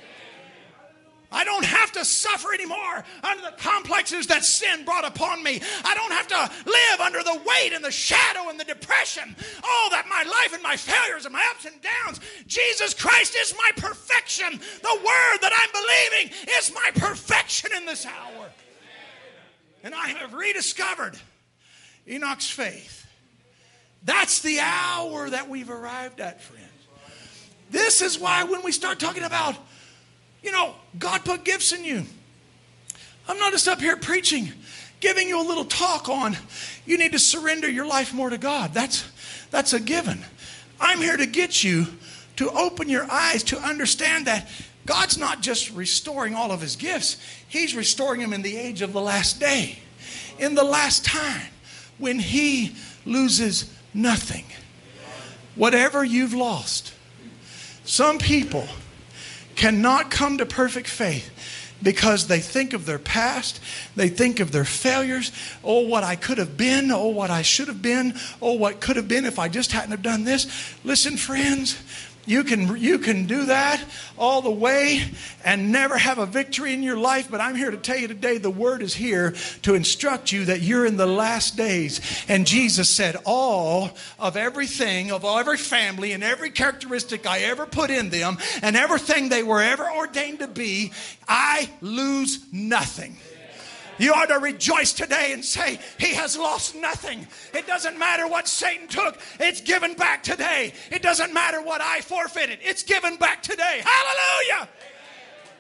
I don't have to suffer anymore under the complexes that sin brought upon me. I don't have to live under the weight and the shadow and the depression. Oh, that my life and my failures and my ups and downs. Jesus Christ is my perfection. The word that I'm believing is my perfection in this hour. And I have rediscovered Enoch's faith. That's the hour that we've arrived at, friends. This is why when we start talking about, you know, God put gifts in you. I'm not just up here preaching, giving you a little talk on you need to surrender your life more to God. That's, that's a given. I'm here to get you to open your eyes to understand that God's not just restoring all of his gifts. He's restoring them in the age of the last day. In the last time, when he loses nothing. Whatever you've lost. Some people cannot come to perfect faith because they think of their past. They think of their failures. Oh, what I could have been. Oh, what I should have been. Oh, what could have been if I just hadn't have done this. Listen, friends. You can, you can do that all the way and never have a victory in your life. But I'm here to tell you today, the word is here to instruct you that you're in the last days. And Jesus said, all of everything, of all, every family and every characteristic I ever put in them and everything they were ever ordained to be, I lose nothing. You ought to rejoice today and say, he has lost nothing. It doesn't matter what Satan took. It's given back today. It doesn't matter what I forfeited. It's given back today. Hallelujah.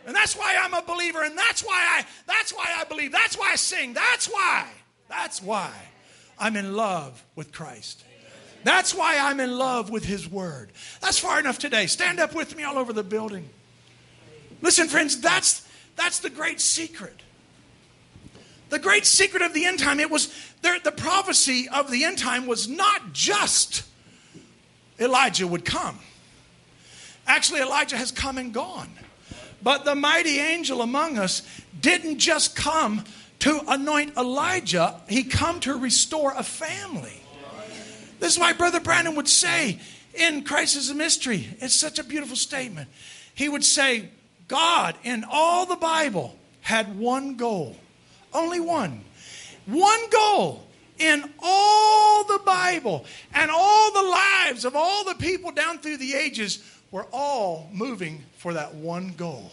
And that's why I'm a believer, and that's why I that's why I believe. That's why I sing. That's why. That's why I'm in love with Christ. That's why I'm in love with His Word. That's far enough today. Stand up with me all over the building. Listen, friends, that's that's the great secret. The great secret of the end time, it was the, the prophecy of the end time was not just Elijah would come. Actually, Elijah has come and gone. But the mighty angel among us didn't just come to anoint Elijah. He come to restore a family. This is why Brother Brandon would say in Christ is a Mystery, it's such a beautiful statement. He would say, God in all the Bible had one goal. Only one. One goal in all the Bible, and all the lives of all the people down through the ages were all moving for that one goal.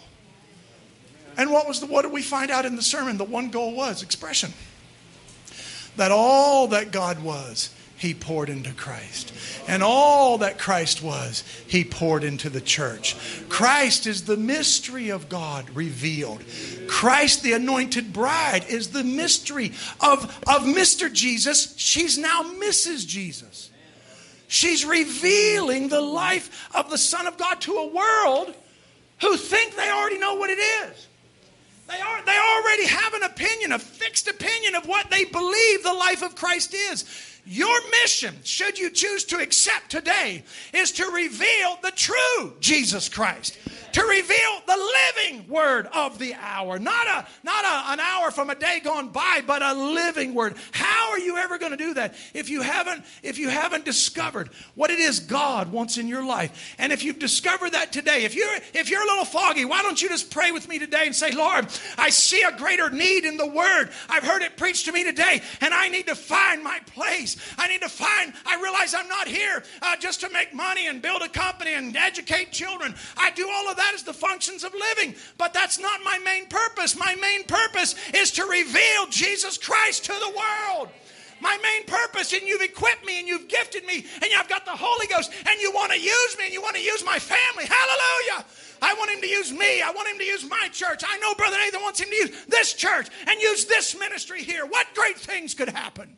And what was the what did we find out in the sermon? The one goal was expression. That all that God was, He poured into Christ. And all that Christ was, He poured into the church. Christ is the mystery of God revealed. Christ, the anointed bride, is the mystery of, of Mister Jesus. She's now Missus Jesus. She's revealing the life of the Son of God to a world who think they already know what it is. They are, they already have an opinion, a fixed opinion of what they believe the life of Christ is. Your mission, should you choose to accept today, is to reveal the true Jesus Christ. To reveal the living word of the hour. Not a not a, an hour from a day gone by, but a living word. How are you ever going to do that if you haven't if you haven't discovered what it is God wants in your life? And if you've discovered that today, if you're if you're a little foggy, why don't you just pray with me today and say, Lord, I see a greater need in the word. I've heard it preached to me today, and I need to find my place. I need to find, I realize I'm not here uh, just to make money and build a company and educate children. I do all of that as the functions of living, but that's not my main purpose. My main purpose is to reveal Jesus Christ to the world. My main purpose, and you've equipped me and you've gifted me and I've got the Holy Ghost and you want to use me and you want to use my family. Hallelujah. I want Him to use me. I want Him to use my church. I know Brother Nathan wants Him to use this church and use this ministry here. What great things could happen?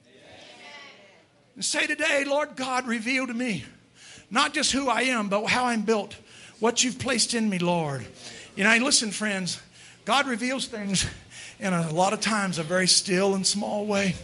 And say today, Lord God, reveal to me not just who I am, but how I'm built. What You've placed in me, Lord. You know, listen, friends, God reveals things in a lot of times a very still and small way.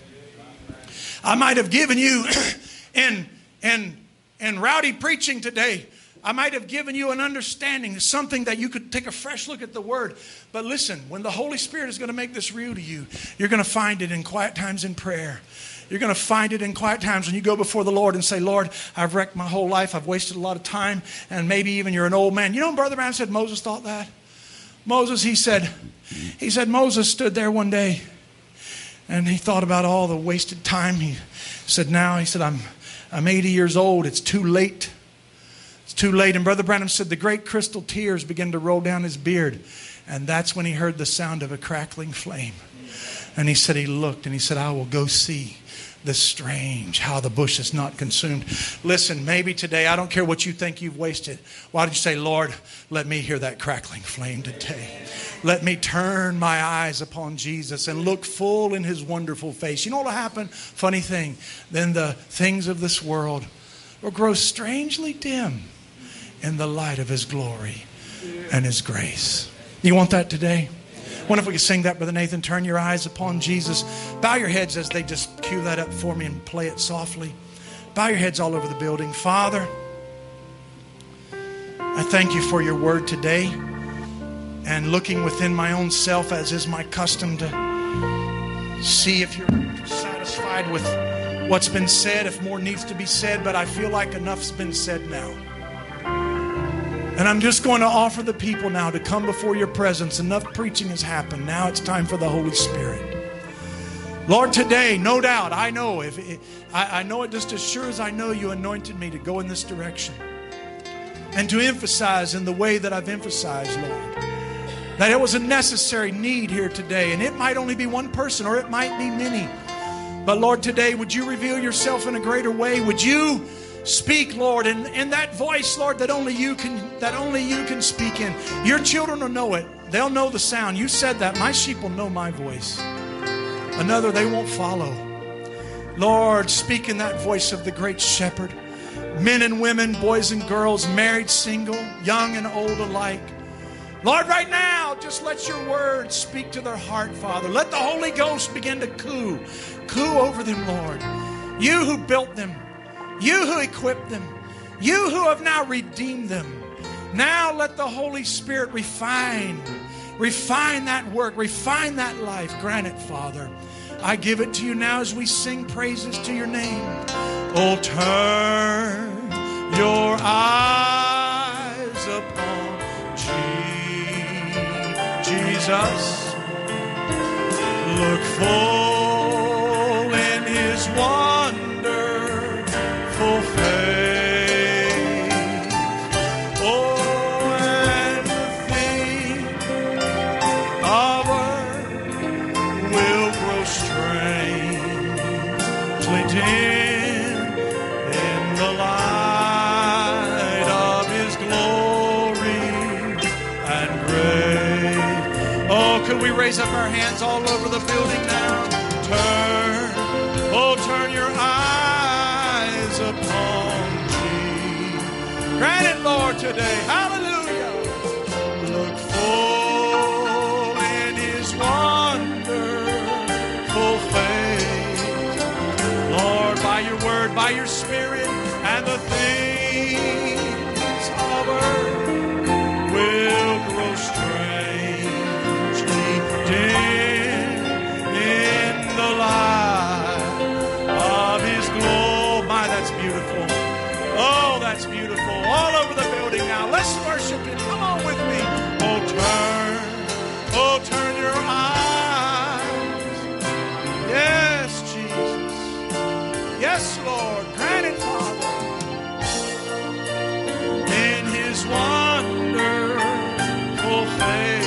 I might have given you in, in, in rowdy preaching today, I might have given you an understanding, something that you could take a fresh look at the Word. But listen, when the Holy Spirit is going to make this real to you, you're going to find it in quiet times in prayer. You're going to find it in quiet times when you go before the Lord and say, Lord, I've wrecked my whole life. I've wasted a lot of time. And maybe even you're an old man. You know when Brother Branham said Moses thought that? Moses, he said, he said Moses stood there one day and he thought about all the wasted time. He said, now, he said, I'm, I'm eighty years old. It's too late. It's too late. And Brother Branham said the great crystal tears began to roll down his beard. And that's when he heard the sound of a crackling flame. And he said he looked and he said, I will go see this strange, how the bush is not consumed. Listen, maybe today, I don't care what you think you've wasted. Why don't you say, Lord, let me hear that crackling flame today. Let me turn my eyes upon Jesus and look full in His wonderful face. You know what will happen? Funny thing. Then the things of this world will grow strangely dim in the light of His glory and His grace. You want that today? I wonder if we could sing that, Brother Nathan. Turn your eyes upon Jesus. Bow your heads as they just cue that up for me and play it softly. Bow your heads all over the building. Father, I thank You for Your word today. And looking within my own self, as is my custom, to see if You're satisfied with what's been said, if more needs to be said. But I feel like enough's been said now. And I'm just going to offer the people now to come before Your presence. Enough preaching has happened. Now it's time for the Holy Spirit. Lord, today, no doubt, I know if it, I, I know it just as sure as I know You anointed me to go in this direction. And to emphasize in the way that I've emphasized, Lord, that it was a necessary need here today. And it might only be one person or it might be many. But Lord, today, would You reveal Yourself in a greater way? Would You Speak, Lord, in, in that voice, Lord, that only you can that only you can speak in. Your children will know it. They'll know the sound. You said that. My sheep will know my voice. Another they won't follow. Lord, speak in that voice of the great shepherd. Men and women, boys and girls, married, single, young and old alike. Lord, right now, just let your word speak to their heart, Father. Let the Holy Ghost begin to coo. Coo over them, Lord. You who built them. You who equipped them. You who have now redeemed them. Now let the Holy Spirit refine. Refine that work. Refine that life. Grant it, Father. I give it to you now as we sing praises to your name. Oh, turn your eyes upon Jesus. Look full in his wonderful face. Oh, and the thing of earth will grow strangely dim in the light of his glory and grace. Oh, could we raise up our hands all over the building now? Turn, oh, turn your eyes upon Jesus. Grant it, Lord, today. Hallelujah. Look full in his wonderful face. Lord, by your word, by your spirit, and the things of earth will grow strangely dim in the light of his glory. My, that's beautiful. Oh, that's beautiful. All over the building now. Let's worship him. Come on with me. Oh, turn. Oh, turn your eyes. Yes, Jesus. Yes, Lord. Grant it, Father. In his wonderful face.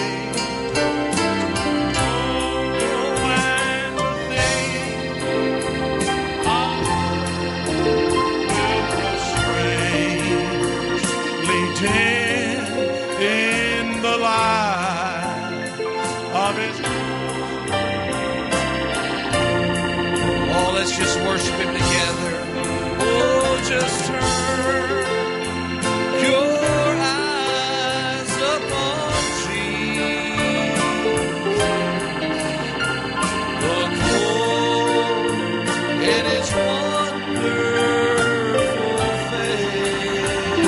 In the light of his. Oh, let's just worship him together. Oh, just turn your eyes upon Jesus. Look full in his wonderful face.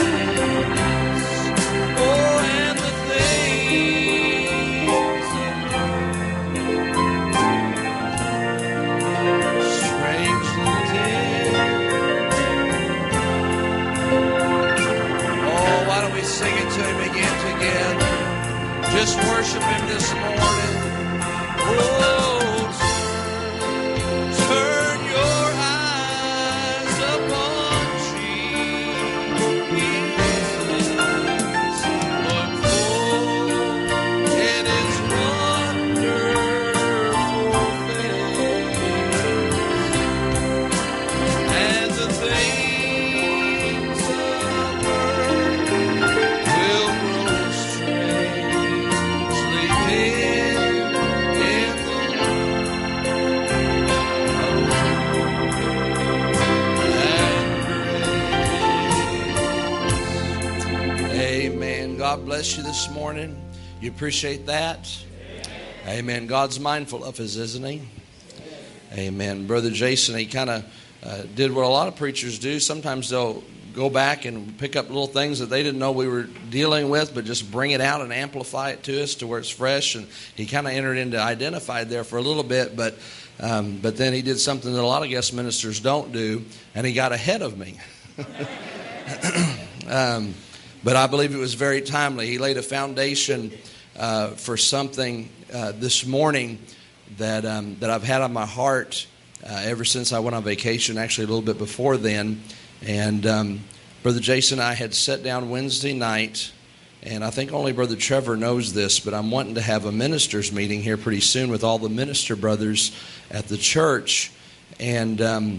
Oh, and the things strangely dim. Oh, why don't we sing it to him again together? Just worship him this morning. Oh, turn your eyes upon Jesus. Look full in his wonderful face. And the things of earth will grow strangely dim in the light. Amen. God bless you this morning. You appreciate that? Amen. Amen. God's mindful of us, isn't he? Amen. Brother Jason, he kind of uh, did what a lot of preachers do. Sometimes they'll go back and pick up little things that they didn't know we were dealing with, but just bring it out and amplify it to us to where it's fresh. And he kind of entered into identified there for a little bit, but um, but then he did something that a lot of guest ministers don't do, and he got ahead of me. um, but I believe it was very timely. He laid a foundation uh, for something uh, this morning that um, that I've had on my heart uh, ever since I went on vacation, actually a little bit before then. And um, Brother Jason and I had sat down Wednesday night, and I think only Brother Trevor knows this, but I'm wanting to have a ministers meeting here pretty soon with all the minister brothers at the church. And um,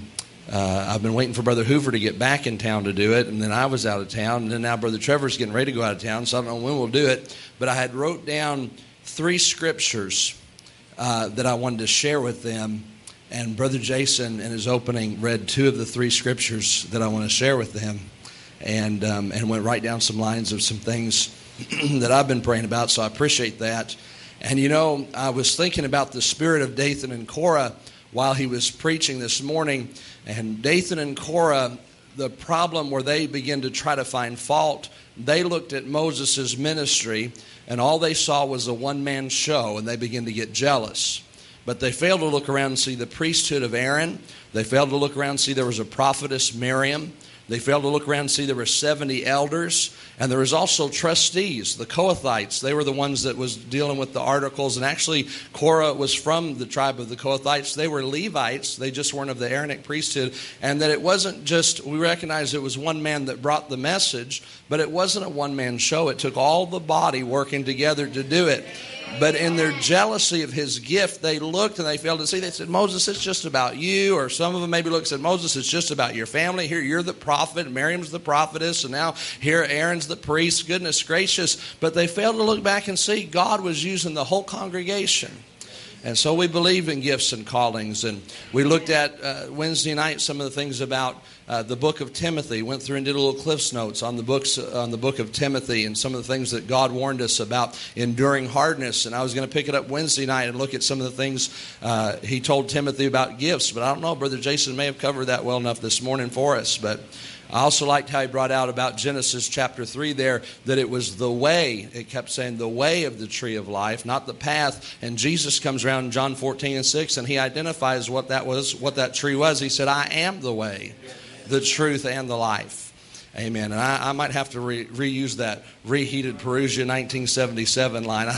Uh, I've been waiting for Brother Hoover to get back in town to do it, and then I was out of town, and then now Brother Trevor's getting ready to go out of town, so I don't know when we'll do it. But I had wrote down three scriptures uh, that I wanted to share with them, and Brother Jason, in his opening, read two of the three scriptures that I want to share with them, and um, and went right down some lines of some things that I've been praying about, so I appreciate that. And you know, I was thinking about the spirit of Dathan and Korah while he was preaching this morning. And Dathan and Korah, the problem where they begin to try to find fault, they looked at Moses' ministry, and all they saw was a one-man show, and they began to get jealous. But they failed to look around and see the priesthood of Aaron. They failed to look around and see there was a prophetess, Miriam. They failed to look around and see there were seventy elders, and there was also trustees, the Kohathites. They were the ones that was dealing with the articles, and actually Korah was from the tribe of the Kohathites. They were Levites. They just weren't of the Aaronic priesthood, and that it wasn't just, we recognize it was one man that brought the message, but it wasn't a one-man show. It took all the body working together to do it. But in their jealousy of his gift, they looked and they failed to see. They said, Moses, it's just about you. Or some of them maybe looked and said, Moses, it's just about your family. Here, you're the prophet. Miriam's the prophetess. And now here, Aaron's the priest. Goodness gracious. But they failed to look back and see God was using the whole congregation. And so we believe in gifts and callings. And we looked at uh, Wednesday night some of the things about uh, the book of Timothy. Went through and did a little Cliff's Notes on the books uh, on the book of Timothy and some of the things that God warned us about enduring hardness. And I was going to pick it up Wednesday night and look at some of the things uh, he told Timothy about gifts. But I don't know, Brother Jason may have covered that well enough this morning for us. But I also liked how he brought out about Genesis chapter three there, that it was the way. It kept saying the way of the tree of life, not the path. And Jesus comes around in John fourteen and six, and he identifies what that was, what that tree was. He said, I am the way, the truth, and the life. Amen. And I, I might have to re, reuse that reheated Perusia nineteen seventy-seven line.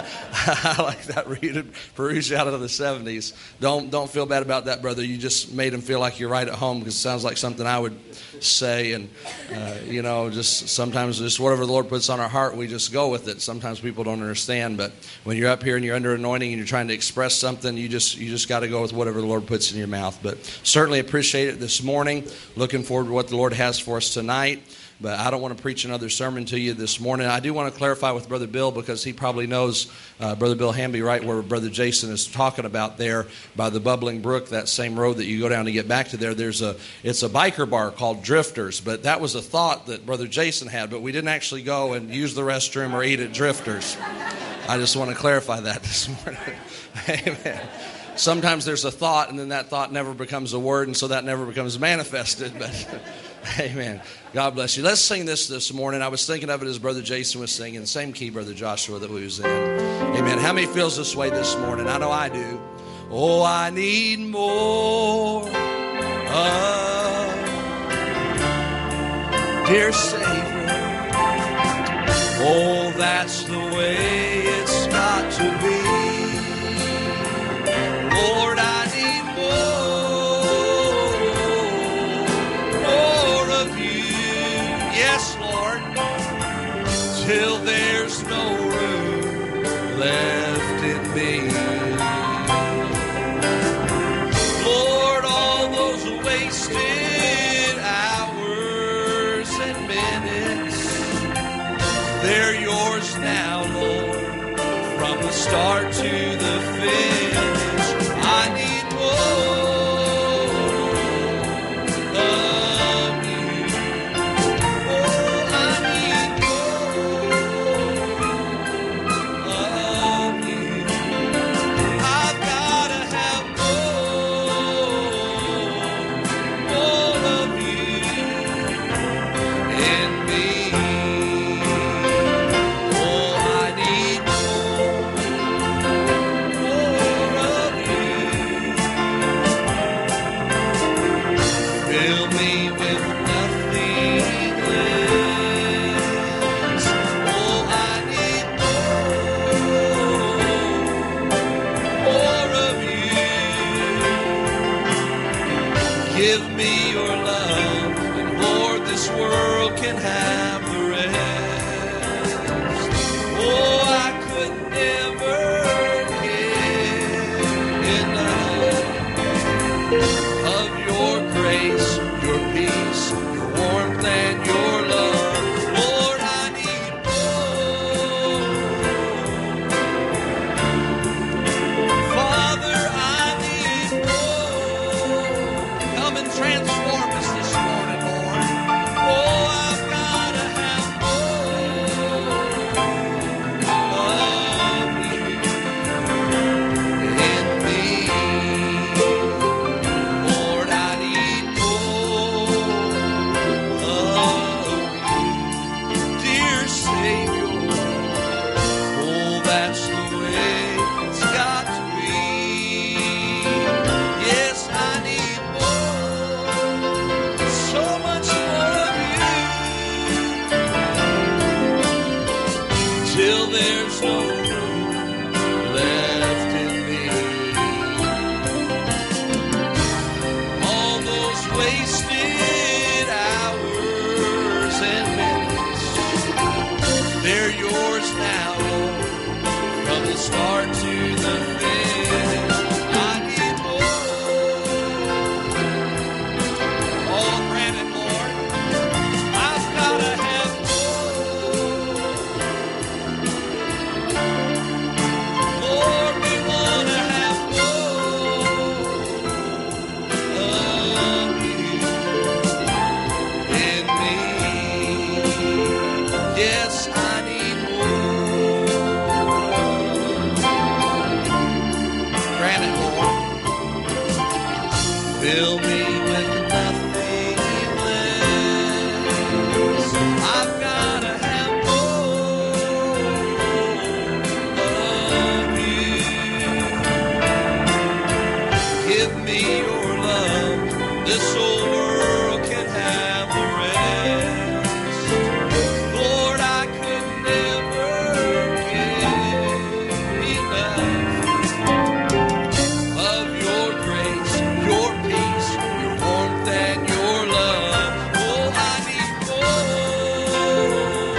I like that reheated Perusia out of the seventies. Don't don't feel bad about that, brother. You just made him feel like you're right at home, because it sounds like something I would say. And, uh, you know, just sometimes just whatever the Lord puts on our heart, we just go with it. Sometimes people don't understand. But when you're up here and you're under anointing and you're trying to express something, you just you just got to go with whatever the Lord puts in your mouth. But certainly appreciate it this morning. Looking forward to what the Lord has for us tonight. But I don't want to preach another sermon to you this morning. I do want to clarify with Brother Bill, because he probably knows, uh, Brother Bill Hamby, right where Brother Jason is talking about there by the Bubbling Brook, that same road that you go down to get back to there. There's a it's a biker bar called Drifters. But that was a thought that Brother Jason had, but we didn't actually go and use the restroom or eat at Drifters. I just want to clarify that this morning. Amen. Sometimes there's a thought, and then that thought never becomes a word, and so that never becomes manifested. But amen. God bless you. Let's sing this this morning. I was thinking of it as Brother Jason was singing, the same key, Brother Joshua, that we was in. Amen. How many feels this way this morning? I know I do. Oh, I need more of dear Savior. Oh, that's the way it's got to be. Lord, I need more, more of you. Yes, Lord, till there's no room left in me. Lord, all those wasted hours and minutes, they're yours now, Lord, from the start to the finish. I need more of you. Oh, I need more of you. I've got to have more, more of you in me. Oh, I need more, more of you. Fill me with nothing less. Oh, I need more, more of you. Give me your love, and Lord, this world can have the rest. Oh, I could never get enough of your grace fill me with nothing less. I've gotta have more of you. Give me your love, this whole world can have the rest. Lord, I could never get enough of your grace, your peace, your warmth, and your love. Oh, I need more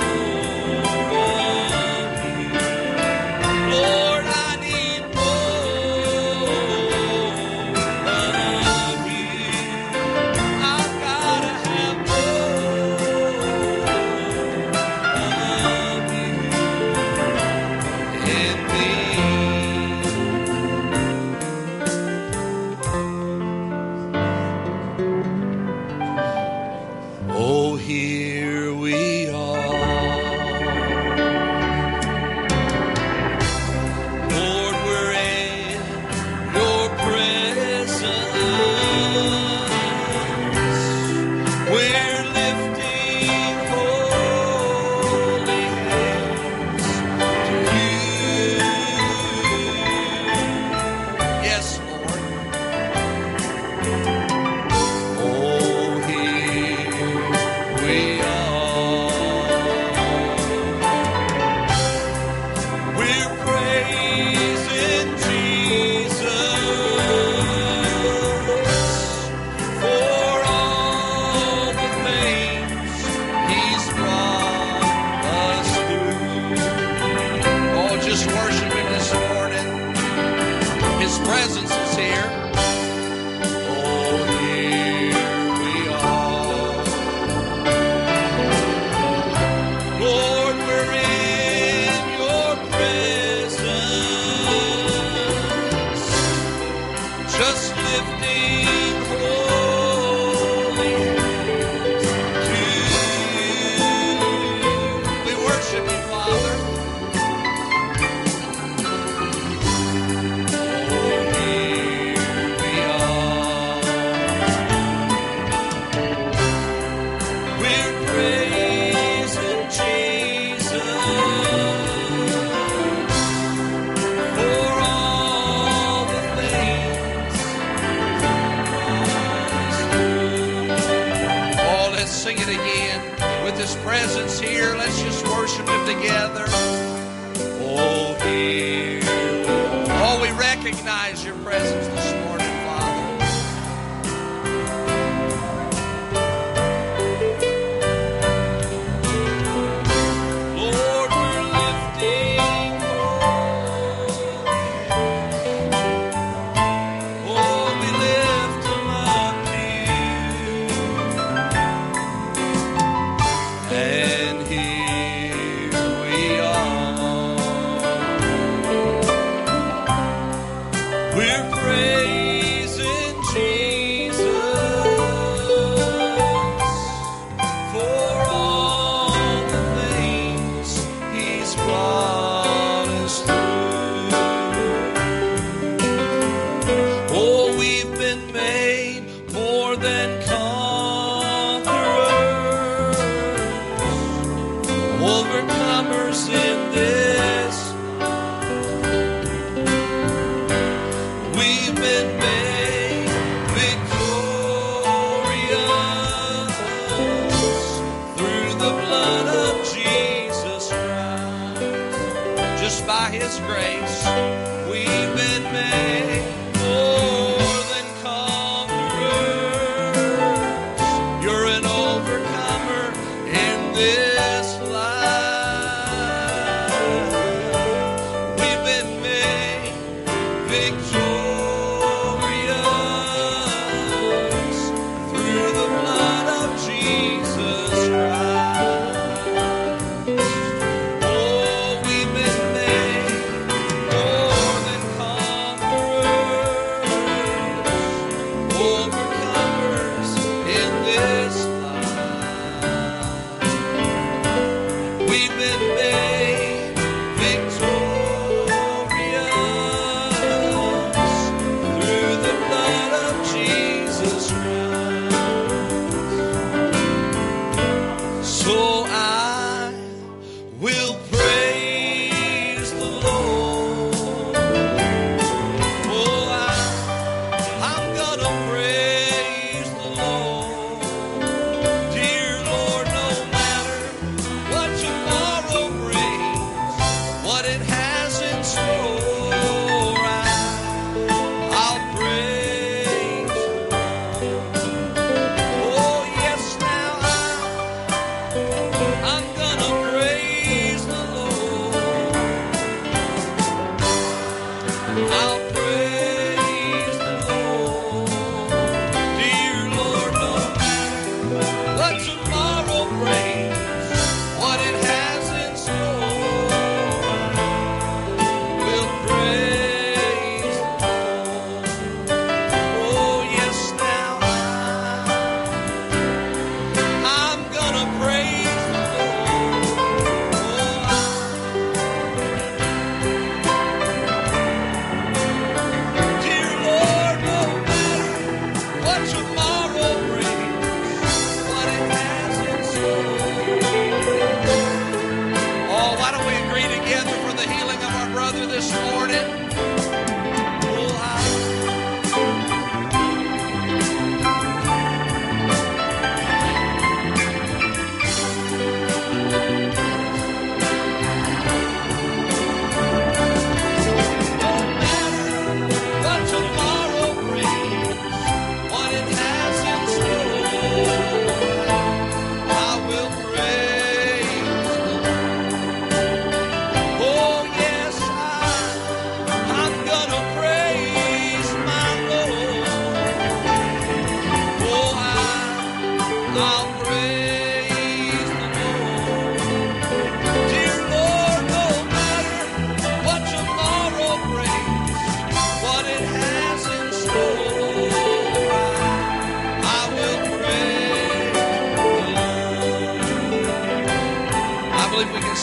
of you. Lord, I need more of you. I've gotta have more of you in me. Oh, here we are. Lord, we're in your presence. We're lifting holy hands to you. Yes, Lord. Oh, here we are. We're praising Jesus for all the things He's brought us through. Oh, just worship Him this morning. His presence is here. Oh, here we are. Lord, we're in your presence, just lifting holy hands to you. We worship you, Father. Oh, here we are. We're praising Jesus for all the things He's through. Oh, let's sing it again. With His presence here, let's just worship Him together. Oh, here. Oh, we recognize your presence this morning, Father. Lord, we're lifting holy. Oh, we lift them up to you. And here we are. We're praising Jesus for all the things He's brought us through. Oh, we've been made more than conquerors, overcomers in this. We've been made victorious through the blood of Jesus Christ. Just by His grace, we've been made more than conquerors. You're an overcomer in this life. We've been made victorious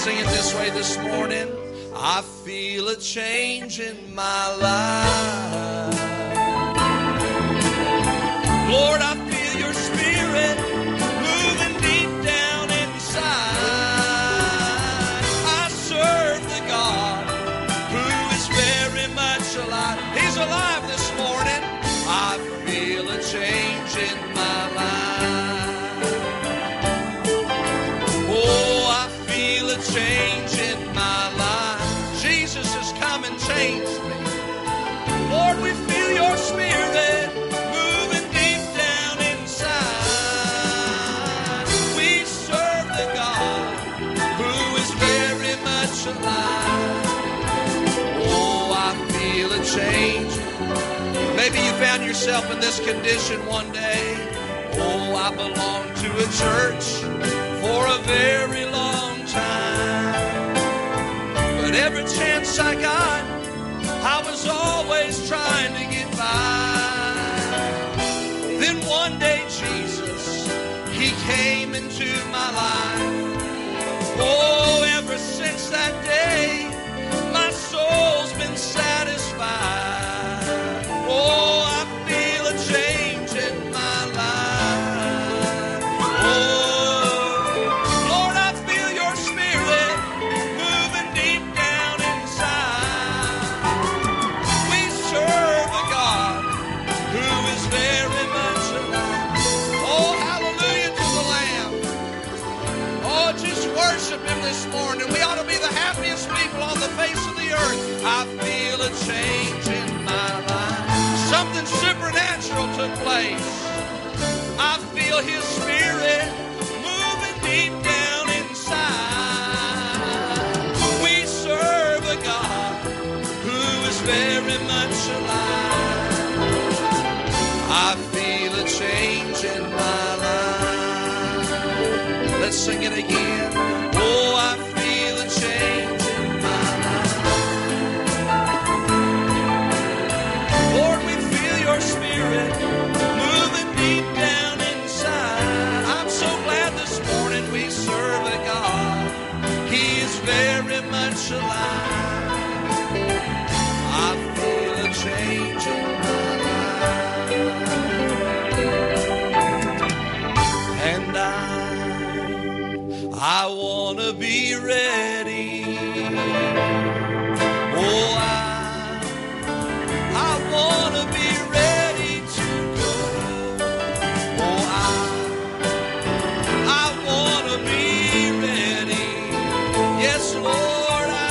sing it this way this morning. I feel a change in my life. Lord, I feel your spirit moving deep down inside. I serve the God who is very much alive. He's alive this morning. I feel a change in my life. Oh, I feel a change in my life. Jesus has come and changed me. Lord, we feel your spirit moving deep down inside. We serve the God who is very much alive. Oh, I feel a change. Maybe you found yourself in this condition one day. Oh, I belong to a church for a very long time. But every chance I got, I was always trying to get by. Then one day Jesus, He came into my life. Oh, ever since that day, my soul's been satisfied. Oh, I feel a change in my life. Oh, Lord, I feel your spirit moving deep down inside. We serve a God who is very much alive. Oh, hallelujah to the Lamb. Oh, just worship Him this morning. We ought to be the happiest people on the face of the earth. I feel a change in my life. Something supernatural took place. I feel His spirit moving deep down inside. We serve a God who is very much alive. I feel a change in my life. Let's sing it again. Oh, I feel a change in my life. Lord, we feel your spirit moving deep down inside. I'm so glad this morning we serve a God. He is very much alive. I feel a change in my life. And I, I want to be ready. Oh, I I want to be ready to go. Oh, I, I want to be ready. Yes, Lord, I,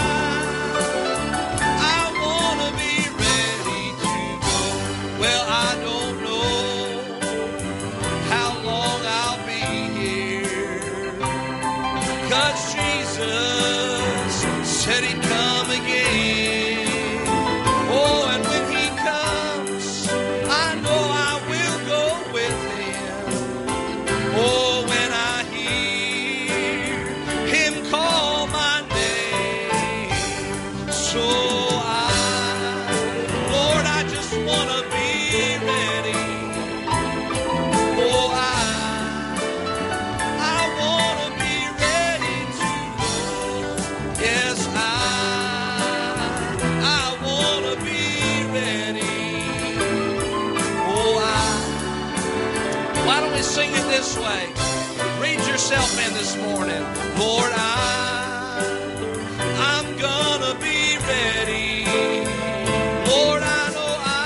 I want to be ready to go. Well, I don't know how long I'll be here, 'cause Jesus said He'd come again. Oh, and when He comes, I know I will go with Him. Oh, when I hear Him call my name. So I, Lord, I just want to be ready. Oh, I, I want to be ready to go. Yes, I, I want to be ready. Oh, I. Why don't we sing it this way? Read yourself in this morning. Lord, I, I'm gonna be ready. Lord, I know I,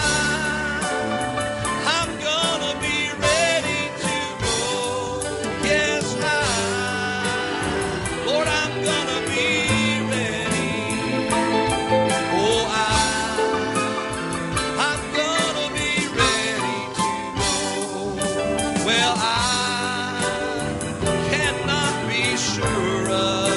I'm gonna be ready to go. Yes, I, Lord, I'm gonna be ready. Oh, I, I'm gonna be ready to go. Well, I cannot be sure of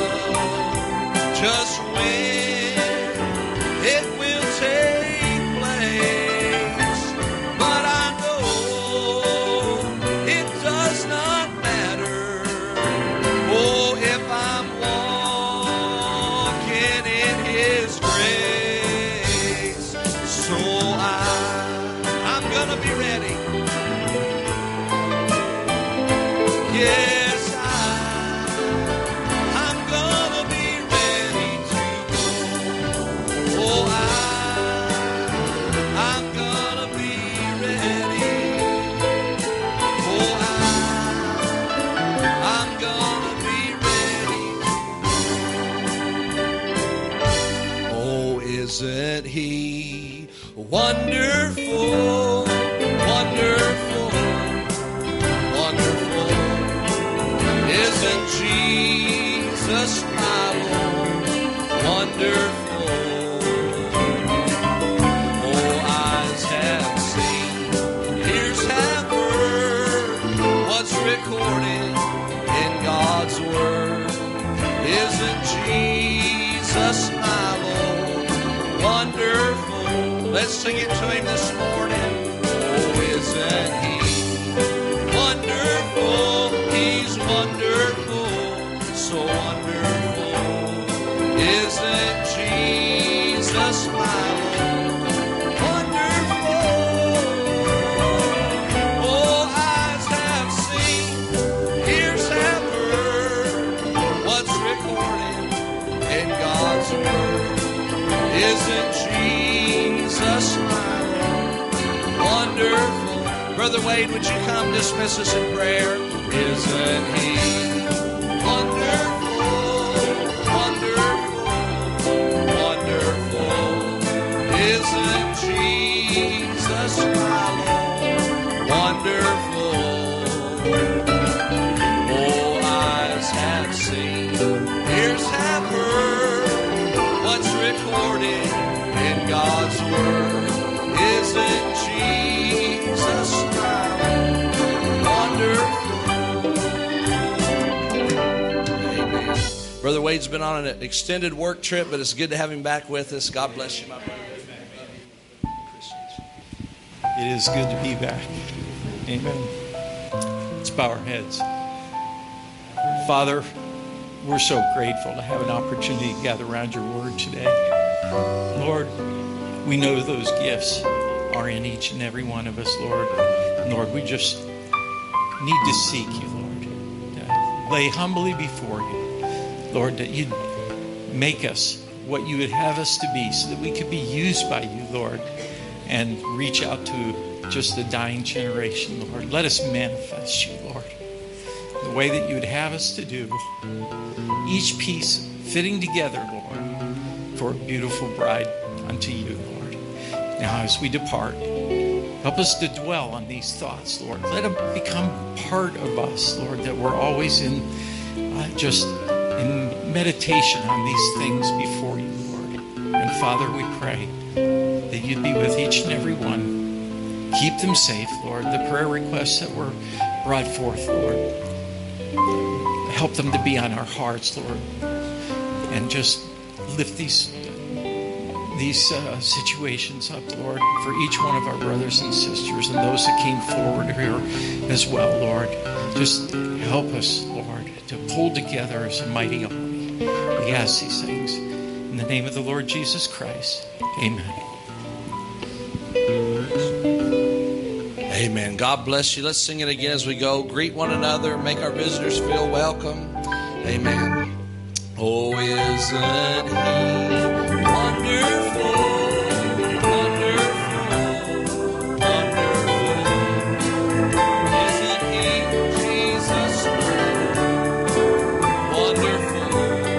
just when it will take place, but I know it does not matter. Oh, if I'm walking in His grace, so I, I'm gonna be ready. Yes, I, I'm gonna be what's recorded in God's Word. Isn't Jesus my Lord wonderful? Let's sing it to Him this morning. Oh, isn't He wonderful? He's wonderful, so wonderful. Isn't Jesus my Lord wonderful? Oh, eyes have seen, ears have heard what's recorded in God's Word. Isn't Jesus my Lord wonderful? Brother Wade, would you come dismiss us in prayer? Isn't He wonderful, wonderful, wonderful? Isn't Jesus my Lord wonderful? Oh, eyes have seen, ears have heard what's recorded in God's Word. Isn't Jesus my Lord wonderful? Amen. Brother Wade's been on an extended work trip, but it's good to have him back with us. God bless you, my brother. It is good to be back. Amen. Let's bow our heads. Father, we're so grateful to have an opportunity to gather around your word today. Lord, we know those gifts are in each and every one of us, Lord. Lord, we just need to seek you, Lord. To lay humbly before you, Lord, that you'd make us what you would have us to be so that we could be used by you, Lord, and reach out to just the dying generation, Lord. Let us manifest you, Lord, the way that you would have us to do. Each piece fitting together, Lord, for a beautiful bride unto you, Lord. Now, as we depart, help us to dwell on these thoughts, Lord. Let them become part of us, Lord, that we're always in uh, just in meditation on these things before you, Lord. And Father, we pray that you'd be with each and every one. Keep them safe, Lord. The prayer requests that were brought forth, Lord, help them to be on our hearts, Lord, and just lift these these uh, situations up, Lord, for each one of our brothers and sisters and those that came forward here as well, Lord. Just help us, Lord, to pull together as a mighty army. We ask these things in the name of the Lord Jesus Christ. Amen. Amen. God bless you. Let's sing it again as we go. Greet one another. Make our visitors feel welcome. Amen. Oh, isn't He wonderful, wonderful, wonderful? Isn't He Jesus wonderful?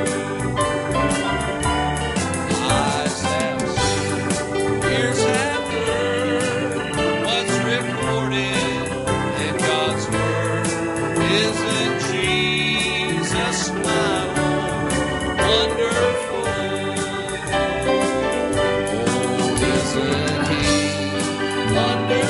Eyes have seen, ears have heard what's recorded in God's Word. Isn't Jesus my Lord wonderful? Oh, isn't He wonderful?